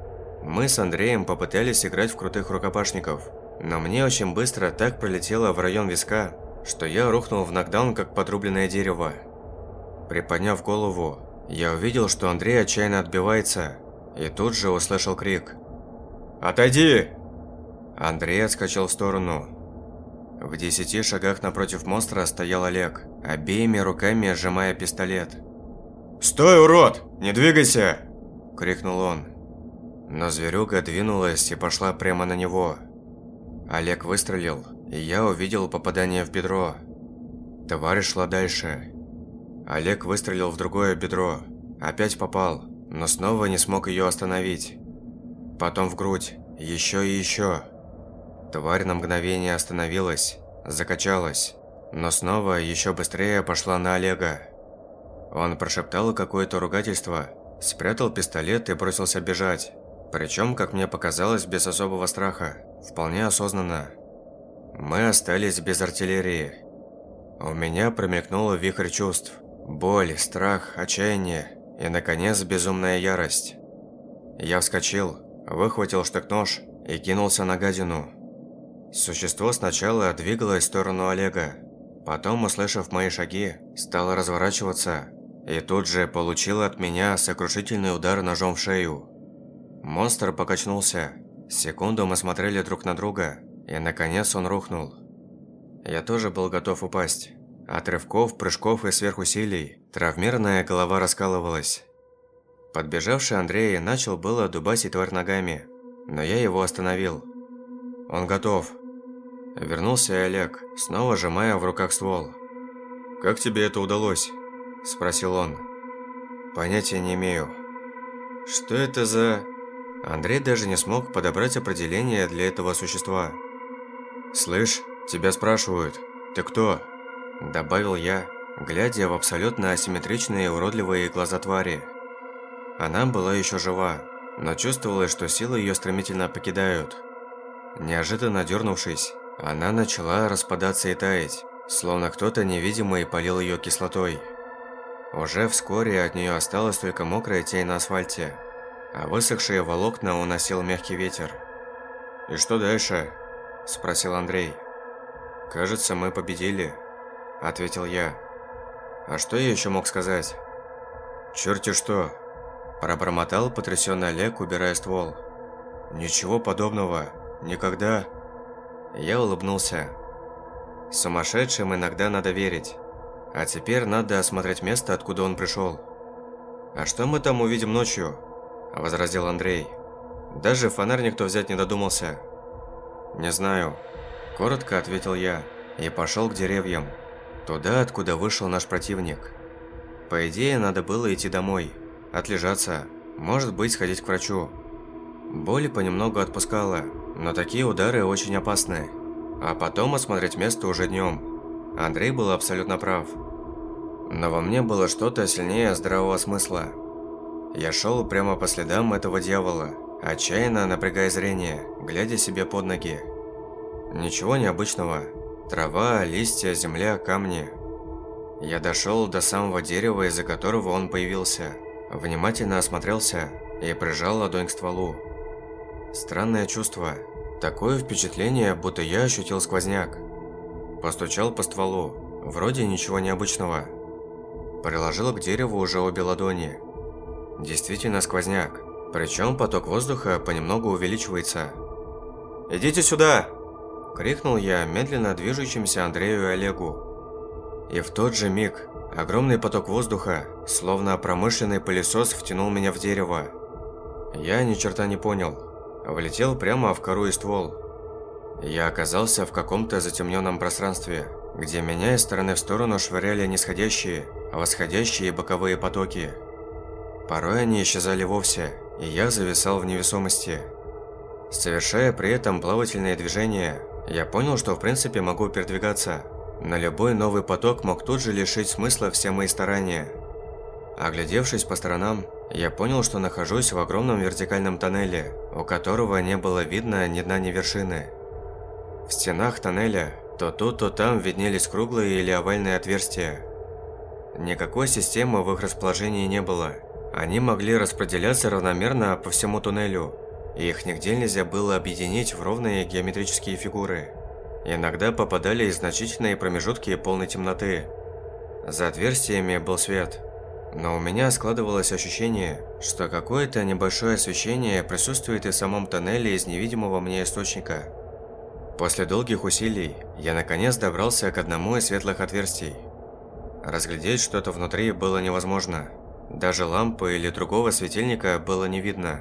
Мы с Андреем попытались играть в крутых рукопашников, но мне очень быстро так пролетело в район виска, что я рухнул в нокдаун, как подрубленное дерево. Приподняв голову, я увидел, что Андрей отчаянно отбивается, и тут же услышал крик: «Отойди!» Андрей отскочил в сторону. В десяти шагах напротив монстра стоял Олег, обеими руками сжимая пистолет. «Стой, урод! Не двигайся!» – крикнул он. Но зверюга двинулась и пошла прямо на него. Олег выстрелил, и я увидел попадание в бедро. Тварь шла дальше. Олег выстрелил в другое бедро, опять попал, но снова не смог ее остановить. Потом в грудь, еще и еще. Тварь на мгновение остановилась, закачалась, но снова еще быстрее пошла на Олега. Он прошептал какое-то ругательство, спрятал пистолет и бросился бежать. Причем, как мне показалось, без особого страха, вполне осознанно. Мы остались без артиллерии. У меня промелькнуло вихрь чувств. Боль, страх, отчаяние и, наконец, безумная ярость. Я вскочил, выхватил штык-нож и кинулся на гадину. Существо сначала двигалось в сторону Олега, потом, услышав мои шаги, стало разворачиваться и тут же получило от меня сокрушительный удар ножом в шею. Монстр покачнулся. Секунду мы смотрели друг на друга, и, наконец, он рухнул. Я тоже был готов упасть. От рывков, прыжков и сверхусилий травмированная голова раскалывалась. Подбежавший Андрей начал было дубасить тварь ногами, но я его остановил. Он готов. Вернулся и Олег, снова сжимая в руках ствол. «Как тебе это удалось?» – спросил он. «Понятия не имею». «Что это за...» Андрей даже не смог подобрать определение для этого существа. «Слышь, тебя спрашивают, ты кто?» – добавил я, глядя в абсолютно асимметричные уродливые глаза твари. Она была еще жива, но чувствовалось, что силы ее стремительно покидают. Неожиданно дернувшись, она начала распадаться и таять, словно кто-то невидимый полил ее кислотой. Уже вскоре от нее осталась только мокрая тень на асфальте, а высохшие волокна уносил мягкий ветер. «И что дальше?» – спросил Андрей. «Кажется, мы победили», – ответил я. «А что я еще мог сказать?» «Черти что!» – пробормотал потрясенный Олег, убирая ствол. «Ничего подобного. Никогда». Я улыбнулся. Сумасшедшим иногда надо верить. А теперь надо осмотреть место, откуда он пришел. «А что мы там увидим ночью?» – возразил Андрей. «Даже фонарь никто взять не додумался». «Не знаю», – коротко ответил я и пошел к деревьям, туда, откуда вышел наш противник. По идее, надо было идти домой, отлежаться, может быть, сходить к врачу. Боль понемногу отпускала, но такие удары очень опасны. А потом осмотреть место уже днем. Андрей был абсолютно прав. Но во мне было что-то сильнее здравого смысла. Я шел прямо по следам этого дьявола, отчаянно напрягая зрение, глядя себе под ноги. Ничего необычного. Трава, листья, земля, камни. Я дошел до самого дерева, из-за которого он появился. Внимательно осмотрелся и прижал ладонь к стволу. Странное чувство. Такое впечатление, будто я ощутил сквозняк. Постучал по стволу. Вроде ничего необычного. Приложил к дереву уже обе ладони. Действительно сквозняк. Причем поток воздуха понемногу увеличивается. «Идите сюда!» – крикнул я медленно движущимся Андрею и Олегу. И в тот же миг огромный поток воздуха, словно промышленный пылесос, втянул меня в дерево. Я ни черта не понял. Влетел прямо в кору и ствол. Я оказался в каком-то затемненном пространстве, где меня из стороны в сторону швыряли нисходящие, восходящие и боковые потоки. Порой они исчезали вовсе, и я зависал в невесомости. Совершая при этом плавательные движения, я понял, что в принципе могу передвигаться, но любой новый поток мог тут же лишить смысла все мои старания. Оглядевшись по сторонам, я понял, что нахожусь в огромном вертикальном тоннеле, у которого не было видно ни дна, ни вершины. В стенах тоннеля то тут, то там виднелись круглые или овальные отверстия. Никакой системы в их расположении не было. Они могли распределяться равномерно по всему туннелю, и их нигде нельзя было объединить в ровные геометрические фигуры. Иногда попадались значительные промежутки полной темноты. За отверстиями был свет. Но у меня складывалось ощущение, что какое-то небольшое освещение присутствует и в самом тоннеле из невидимого мне источника. После долгих усилий я наконец добрался к одному из светлых отверстий. Разглядеть что-то внутри было невозможно. Даже лампы или другого светильника было не видно.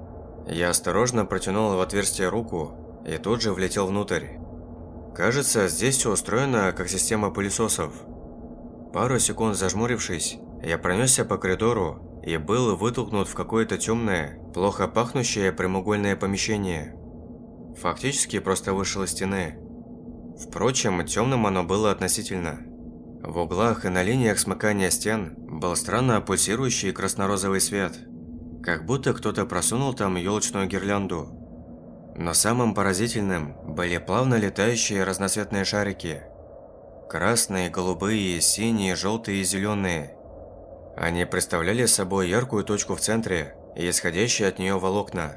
Я осторожно протянул в отверстие руку и тут же влетел внутрь. Кажется, здесь все устроено как система пылесосов. Пару секунд зажмурившись, я пронесся по коридору и был вытолкнут в какое-то темное, плохо пахнущее прямоугольное помещение. Фактически просто вышел из стены. Впрочем, темным оно было относительно. В углах и на линиях смыкания стен был странно пульсирующий красно-розовый свет, как будто кто-то просунул там елочную гирлянду. Но самым поразительным были плавно летающие разноцветные шарики. Красные, голубые, синие, желтые и зеленые. Они представляли собой яркую точку в центре и исходящие от нее волокна.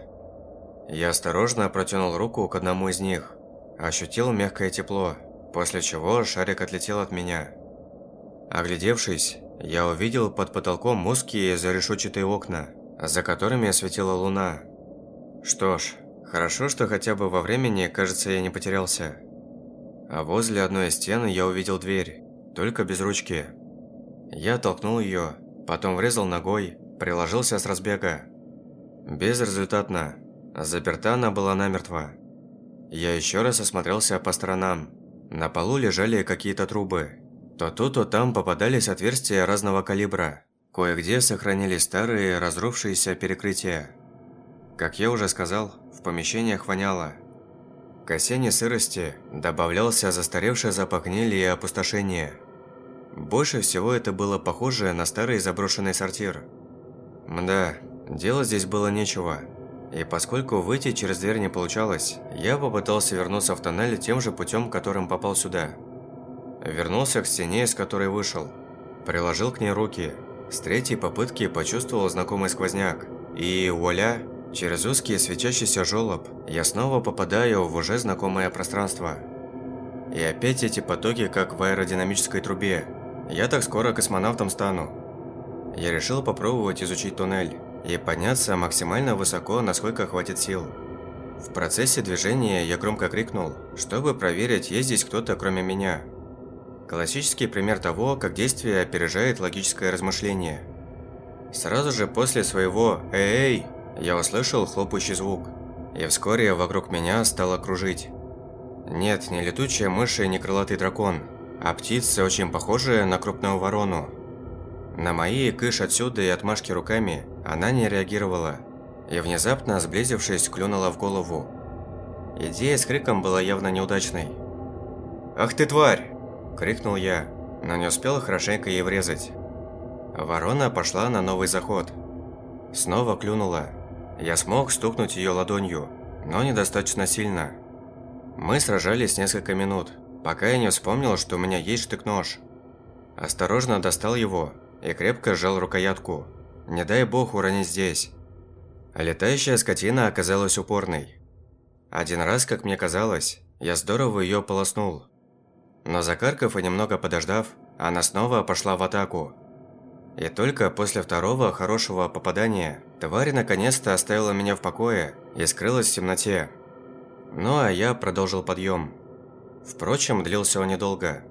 Я осторожно протянул руку к одному из них, ощутил мягкое тепло, после чего шарик отлетел от меня. Оглядевшись, я увидел под потолком узкие зарешетчатые окна, за которыми светила луна. Что ж, хорошо, что хотя бы во времени, кажется, я не потерялся. А возле одной из стен я увидел дверь, только без ручки. Я толкнул ее, потом врезал ногой, приложился с разбега. Безрезультатно. Заперта она была намертво. Я еще раз осмотрелся по сторонам. На полу лежали какие-то трубы. То тут, то там попадались отверстия разного калибра. Кое-где сохранились старые, разрушившиеся перекрытия. Как я уже сказал, в помещениях воняло. К осенней сырости добавлялся застаревший запах гнили и опустошения. Больше всего это было похоже на старый заброшенный сортир. Мда, делать здесь было нечего. И поскольку выйти через дверь не получалось, я попытался вернуться в тоннель тем же путем, которым попал сюда. Вернулся к стене, из которой вышел. Приложил к ней руки. С третьей попытки почувствовал знакомый сквозняк. И вуаля, через узкий светящийся желоб я снова попадаю в уже знакомое пространство. И опять эти потоки, как в аэродинамической трубе. Я так скоро космонавтом стану. Я решил попробовать изучить туннель и подняться максимально высоко, насколько хватит сил. В процессе движения я громко крикнул, чтобы проверить, есть здесь кто-то кроме меня. Классический пример того, как действие опережает логическое размышление. Сразу же после своего «Эй-эй» я услышал хлопающий звук, и вскоре вокруг меня стало кружить. Нет, не летучая мышь и не крылатый дракон, а птица, очень похожая на крупную ворону. На мои «кыш отсюда» и отмашки руками она не реагировала, и внезапно, сблизившись, клюнула в голову. Идея с криком была явно неудачной. «Ах ты тварь!» – крикнул я. но не успел хорошенько ей врезать. Ворона пошла на новый заход. Снова клюнула. Я смог стукнуть ее ладонью, но недостаточно сильно. Мы сражались несколько минут, пока я не вспомнил, что у меня есть штык-нож. Осторожно достал его и крепко сжал рукоятку. Не дай бог уронить здесь. Летающая скотина оказалась упорной. Один раз, как мне казалось, я здорово ее полоснул. Но закаркав и немного подождав, она снова пошла в атаку. И только после второго хорошего попадания тварь наконец-то оставила меня в покое и скрылась в темноте. Ну а я продолжил подъем. Впрочем, длился он недолго.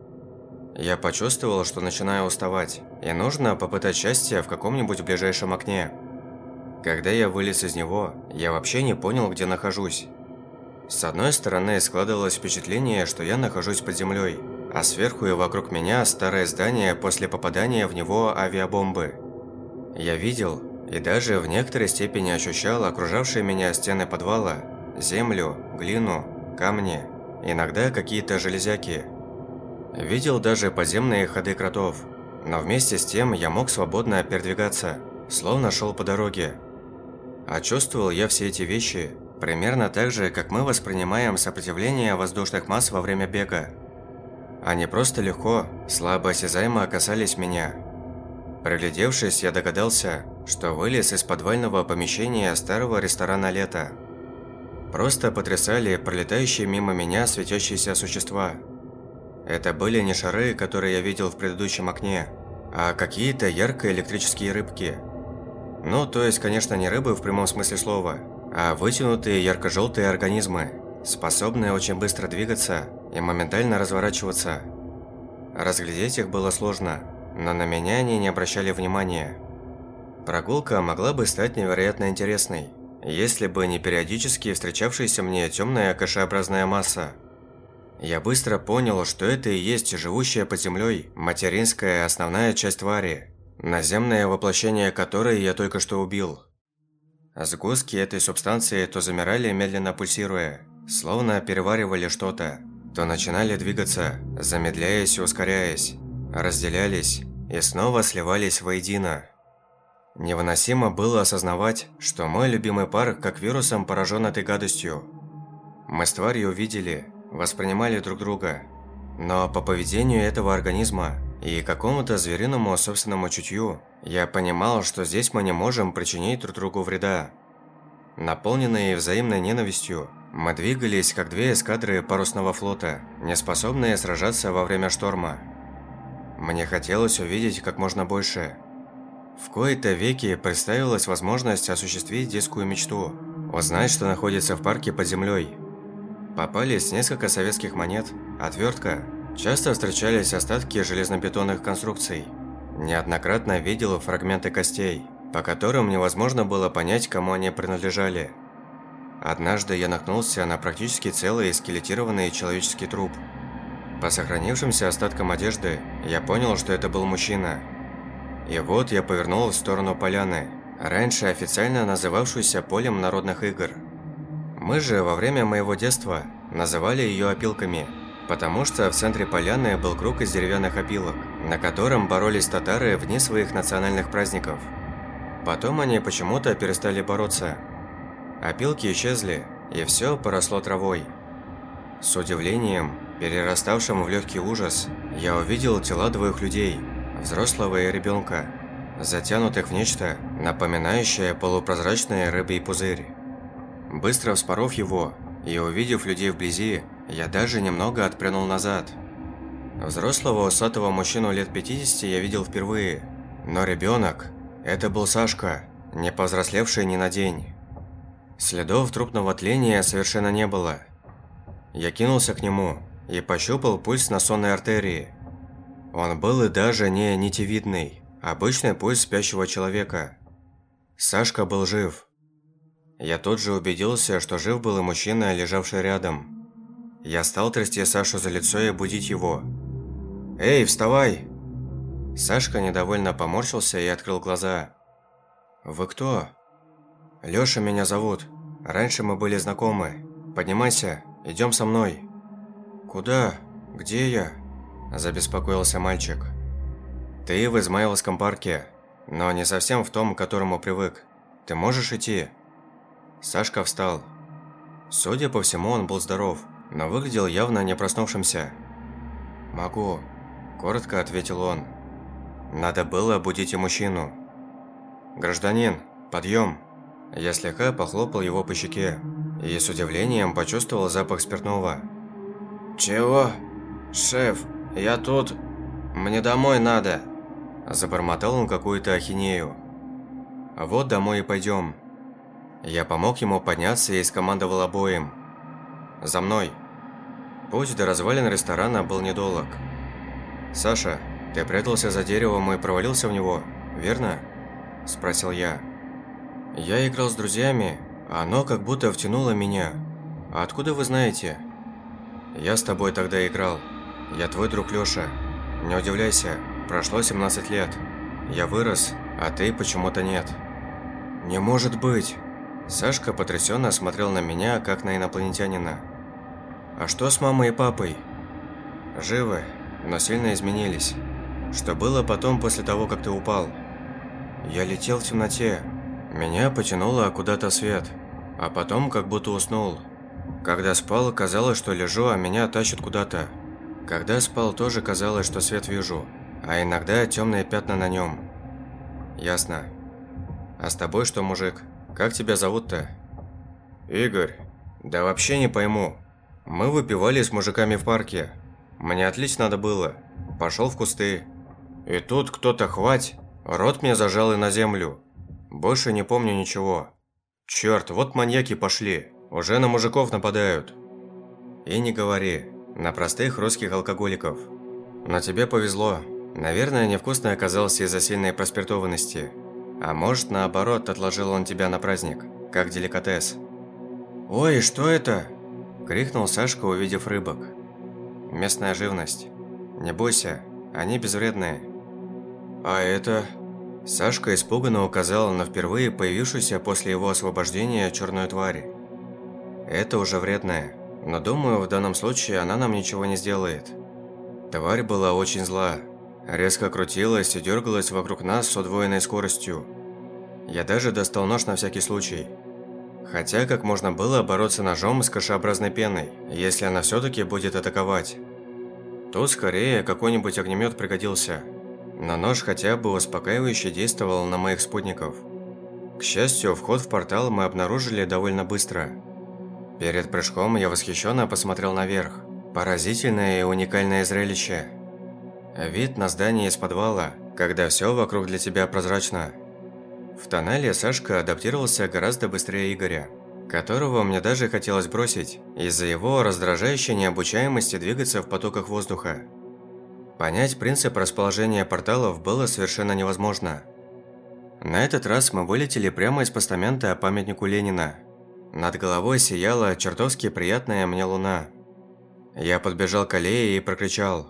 Я почувствовал, что начинаю уставать, и нужно попытать счастье в каком-нибудь ближайшем окне. Когда я вылез из него, я вообще не понял, где нахожусь. С одной стороны, складывалось впечатление, что я нахожусь под землей, а сверху и вокруг меня старое здание после попадания в него авиабомбы. Я видел и даже в некоторой степени ощущал окружавшие меня стены подвала, землю, глину, камни, иногда какие-то железяки. Видел даже подземные ходы кротов, но вместе с тем я мог свободно передвигаться, словно шел по дороге. А чувствовал я все эти вещи примерно так же, как мы воспринимаем сопротивление воздушных масс во время бега. Они просто легко, слабо осязаемо касались меня. Приглядевшись, я догадался, что вылез из подвального помещения старого ресторана «Лето». Просто потрясали пролетающие мимо меня светящиеся существа. Это были не шары, которые я видел в предыдущем окне, а какие-то ярко-электрические рыбки. Ну, то есть, конечно, не рыбы в прямом смысле слова, а вытянутые ярко-желтые организмы, способные очень быстро двигаться и моментально разворачиваться. Разглядеть их было сложно, но на меня они не обращали внимания. Прогулка могла бы стать невероятно интересной, если бы не периодически встречавшаяся мне темная кашеобразная масса. Я быстро понял, что это и есть живущая под землей материнская основная часть твари, наземное воплощение которой я только что убил. Сгустки этой субстанции то замирали, медленно пульсируя, словно переваривали что-то, то начинали двигаться, замедляясь и ускоряясь, разделялись и снова сливались воедино. Невыносимо было осознавать, что мой любимый парк как вирусом поражен этой гадостью. Мы с тварью видели, воспринимали друг друга, но по поведению этого организма и какому-то звериному собственному чутью я понимал, что здесь мы не можем причинить друг другу вреда. Наполненные взаимной ненавистью, мы двигались как две эскадры парусного флота, не способные сражаться во время шторма. Мне хотелось увидеть как можно больше. В кои-то веки представилась возможность осуществить детскую мечту, узнать, что находится в парке под землей. Попались несколько советских монет, отвертка, часто встречались остатки железнобетонных конструкций. Неоднократно видел фрагменты костей, по которым невозможно было понять, кому они принадлежали. Однажды я наткнулся на практически целый скелетированный человеческий труп. По сохранившимся остаткам одежды я понял, что это был мужчина. И вот я повернул в сторону поляны, раньше официально называвшуюся полем народных игр. Мы же во время моего детства называли ее опилками, потому что в центре поляны был круг из деревянных опилок, на котором боролись татары в дни своих национальных праздников. Потом они почему-то перестали бороться. Опилки исчезли, и все поросло травой. С удивлением, перераставшим в легкий ужас, я увидел тела двоих людей, взрослого и ребенка, затянутых в нечто, напоминающее полупрозрачный рыбий пузырь. Быстро вспоров его и увидев людей вблизи, я даже немного отпрянул назад. Взрослого усатого мужчину лет пятидесяти я видел впервые, но ребенок – это был Сашка, не повзрослевший ни на день. Следов трупного тления совершенно не было. Я кинулся к нему и пощупал пульс на сонной артерии. Он был и даже не нитевидный, обычный пульс спящего человека. Сашка был жив. Я тут же убедился, что жив был и мужчина, лежавший рядом. Я стал трясти Сашу за лицо и будить его. «Эй, вставай!» Сашка недовольно поморщился и открыл глаза. «Вы кто?» «Лёша меня зовут. Раньше мы были знакомы. Поднимайся, идем со мной». «Куда? Где я?» Забеспокоился мальчик. Ты в Измайловском парке, но не совсем в том, к которому привык. Ты можешь идти? Сашка встал. Судя по всему, он был здоров, но выглядел явно не проснувшимся. «Могу», – коротко ответил он. Надо было будить и мужчину. «Гражданин, подъем!» Я слегка похлопал его по щеке и с удивлением почувствовал запах спиртного. «Чего? Шеф, я тут... Мне домой надо!» Забормотал он какую-то ахинею. «Вот домой и пойдем». Я помог ему подняться и скомандовал обоим. «За мной!» Путь до развалин ресторана был недолг. «Саша, ты прятался за деревом и провалился в него, верно?» – спросил я. «Я играл с друзьями, а оно как будто втянуло меня. А откуда вы знаете?» «Я с тобой тогда играл. Я твой друг Лёша. Не удивляйся, прошло семнадцать лет. Я вырос, а ты почему-то нет». «Не может быть!» Сашка потрясенно смотрел на меня, как на инопланетянина. «А что с мамой и папой?» «Живы, но сильно изменились. Что было потом после того, как ты упал?» «Я летел в темноте. Меня потянуло куда-то в свет, а потом как будто уснул. Когда спал, казалось, что лежу, а меня тащат куда-то. Когда спал, тоже казалось, что свет вижу, а иногда темные пятна на нем». «Ясно. А с тобой что, мужик? Как тебя зовут-то?» «Игорь. Да вообще не пойму. Мы выпивали с мужиками в парке. Мне отлично надо было. Пошел в кусты. И тут кто-то хвать, рот мне зажал и на землю. Больше не помню ничего. Черт, вот маньяки пошли. Уже на мужиков нападают». «И не говори. На простых русских алкоголиков. Но тебе повезло. Наверное, невкусный оказался из-за сильной проспиртованности. А может, наоборот, отложил он тебя на праздник, как деликатес». «Ой, что это?» – крикнул Сашка, увидев рыбок. «Местная живность. Не бойся, они безвредные». «А это?» Сашка испуганно указал на впервые появившуюся после его освобождения черную тварь. «Это уже вредная, но думаю, в данном случае она нам ничего не сделает». Тварь была очень зла. Резко крутилась и дергалась вокруг нас с удвоенной скоростью. Я даже достал нож на всякий случай. Хотя как можно было бороться ножом с кашеобразной пеной, если она все-таки будет атаковать? Тут скорее какой-нибудь огнемет пригодился. Но нож хотя бы успокаивающе действовал на моих спутников. К счастью, вход в портал мы обнаружили довольно быстро. Перед прыжком я восхищенно посмотрел наверх. Поразительное и уникальное зрелище. Вид на здание из подвала, когда все вокруг для тебя прозрачно. В тоннеле Сашка адаптировался гораздо быстрее Игоря, которого мне даже хотелось бросить из-за его раздражающей необучаемости двигаться в потоках воздуха. Понять принцип расположения порталов было совершенно невозможно. На этот раз мы вылетели прямо из постамента памятнику Ленина. Над головой сияла чертовски приятная мне луна. Я подбежал к аллее и прокричал: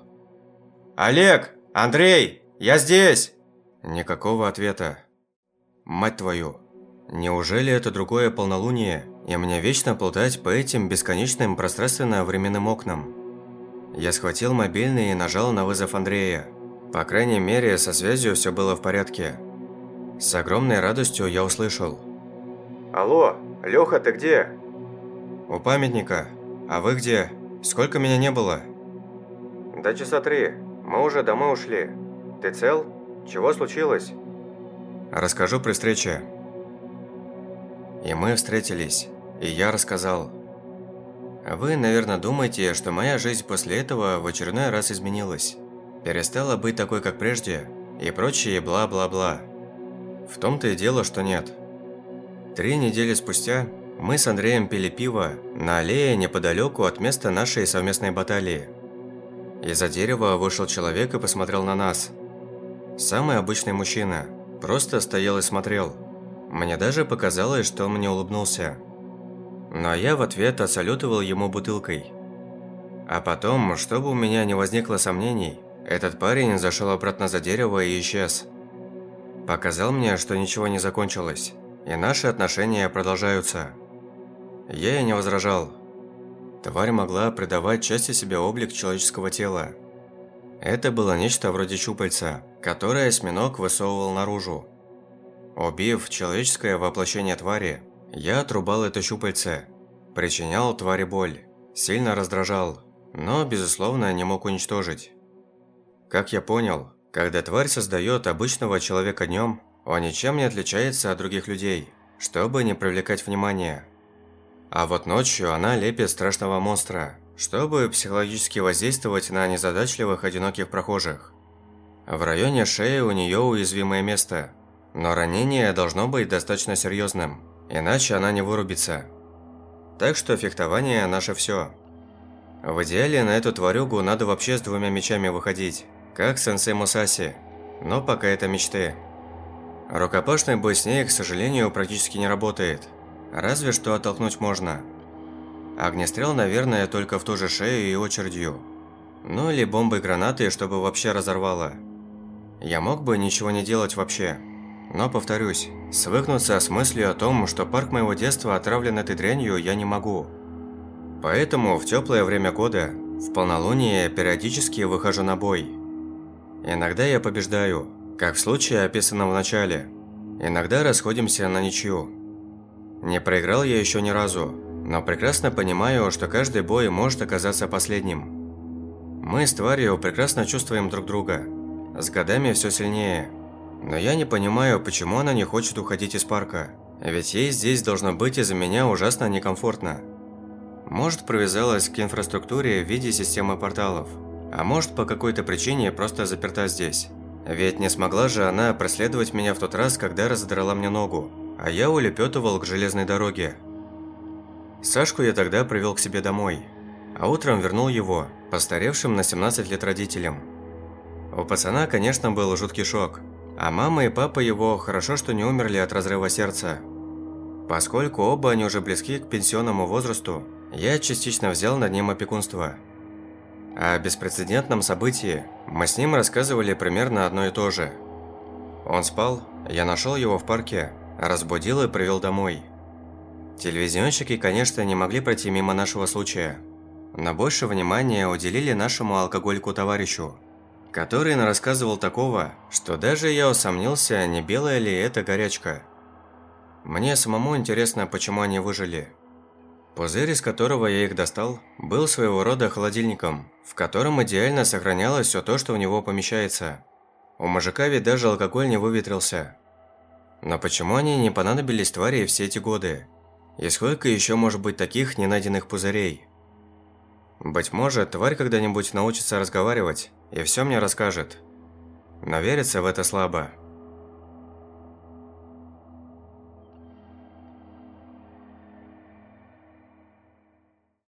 «Олег! Андрей! Я здесь!» Никакого ответа. Мать твою! Неужели это другое полнолуние, и мне вечно плутать по этим бесконечным пространственно-временным окнам? Я схватил мобильный и нажал на вызов Андрея. По крайней мере, со связью все было в порядке. С огромной радостью я услышал: «Алло, Леха, ты где?» «У памятника. А вы где? Сколько меня не было?» «Да часа три. Мы уже домой ушли. Ты цел? Чего случилось?» «Расскажу при встрече». И мы встретились, и я рассказал. Вы, наверное, думаете, что моя жизнь после этого в очередной раз изменилась. Перестала быть такой, как прежде, и прочее бла-бла-бла. В том-то и дело, что нет. Три недели спустя мы с Андреем пили пиво на аллее неподалеку от места нашей совместной баталии. Из-за дерева вышел человек и посмотрел на нас. Самый обычный мужчина. Просто стоял и смотрел. Мне даже показалось, что он мне улыбнулся. Но я в ответ отсалютовал ему бутылкой. А потом, чтобы у меня не возникло сомнений, этот парень зашел обратно за дерево и исчез. Показал мне, что ничего не закончилось, и наши отношения продолжаются. Я и не возражал. Тварь могла придавать части себя облик человеческого тела. Это было нечто вроде щупальца, которое осьминог высовывал наружу. Убив человеческое воплощение твари, я отрубал это щупальце, причинял твари боль, сильно раздражал, но, безусловно, не мог уничтожить. Как я понял, когда тварь создает обычного человека днем, он ничем не отличается от других людей, чтобы не привлекать внимания. А вот ночью она лепит страшного монстра, чтобы психологически воздействовать на незадачливых одиноких прохожих. В районе шеи у нее уязвимое место, но ранение должно быть достаточно серьезным, иначе она не вырубится. Так что фехтование – наше все. В идеале на эту тварюгу надо вообще с двумя мечами выходить, как сенсей Мусаси, но пока это мечты. Рукопашный бой с ней, к сожалению, практически не работает, разве что оттолкнуть можно. Огнестрел, наверное, только в ту же шею и очередью. Ну или бомбой-гранатой, чтобы вообще разорвало. Я мог бы ничего не делать вообще. Но, повторюсь, свыкнуться с мыслью о том, что парк моего детства отравлен этой дрянью, я не могу. Поэтому в теплое время года, в полнолуние, периодически выхожу на бой. Иногда я побеждаю, как в случае, описанном в начале. Иногда расходимся на ничью. Не проиграл я еще ни разу, но прекрасно понимаю, что каждый бой может оказаться последним. Мы с тварью прекрасно чувствуем друг друга. С годами все сильнее. Но я не понимаю, почему она не хочет уходить из парка. Ведь ей здесь должно быть из-за меня ужасно некомфортно. Может, привязалась к инфраструктуре в виде системы порталов. А может, по какой-то причине просто заперта здесь. Ведь не смогла же она преследовать меня в тот раз, когда разодрала мне ногу, а я улепетывал к железной дороге. Сашку я тогда привел к себе домой, а утром вернул его, постаревшим на семнадцать лет родителям. У пацана, конечно, был жуткий шок, а мама и папа его хорошо, что не умерли от разрыва сердца. Поскольку оба они уже близки к пенсионному возрасту, я частично взял над ним опекунство. О беспрецедентном событии мы с ним рассказывали примерно одно и то же. Он спал, я нашел его в парке, разбудил и привел домой. Телевизионщики, конечно, не могли пройти мимо нашего случая, но больше внимания уделили нашему алкогольку-товарищу, который нарассказывал такого, что даже я усомнился, не белая ли это горячка. Мне самому интересно, почему они выжили. Пузырь, из которого я их достал, был своего рода холодильником, в котором идеально сохранялось все то, что в него помещается. У мужика ведь даже алкоголь не выветрился. Но почему они не понадобились твари все эти годы? И сколько еще может быть таких ненайденных пузырей? Быть может, тварь когда-нибудь научится разговаривать и все мне расскажет. Но верится в это слабо.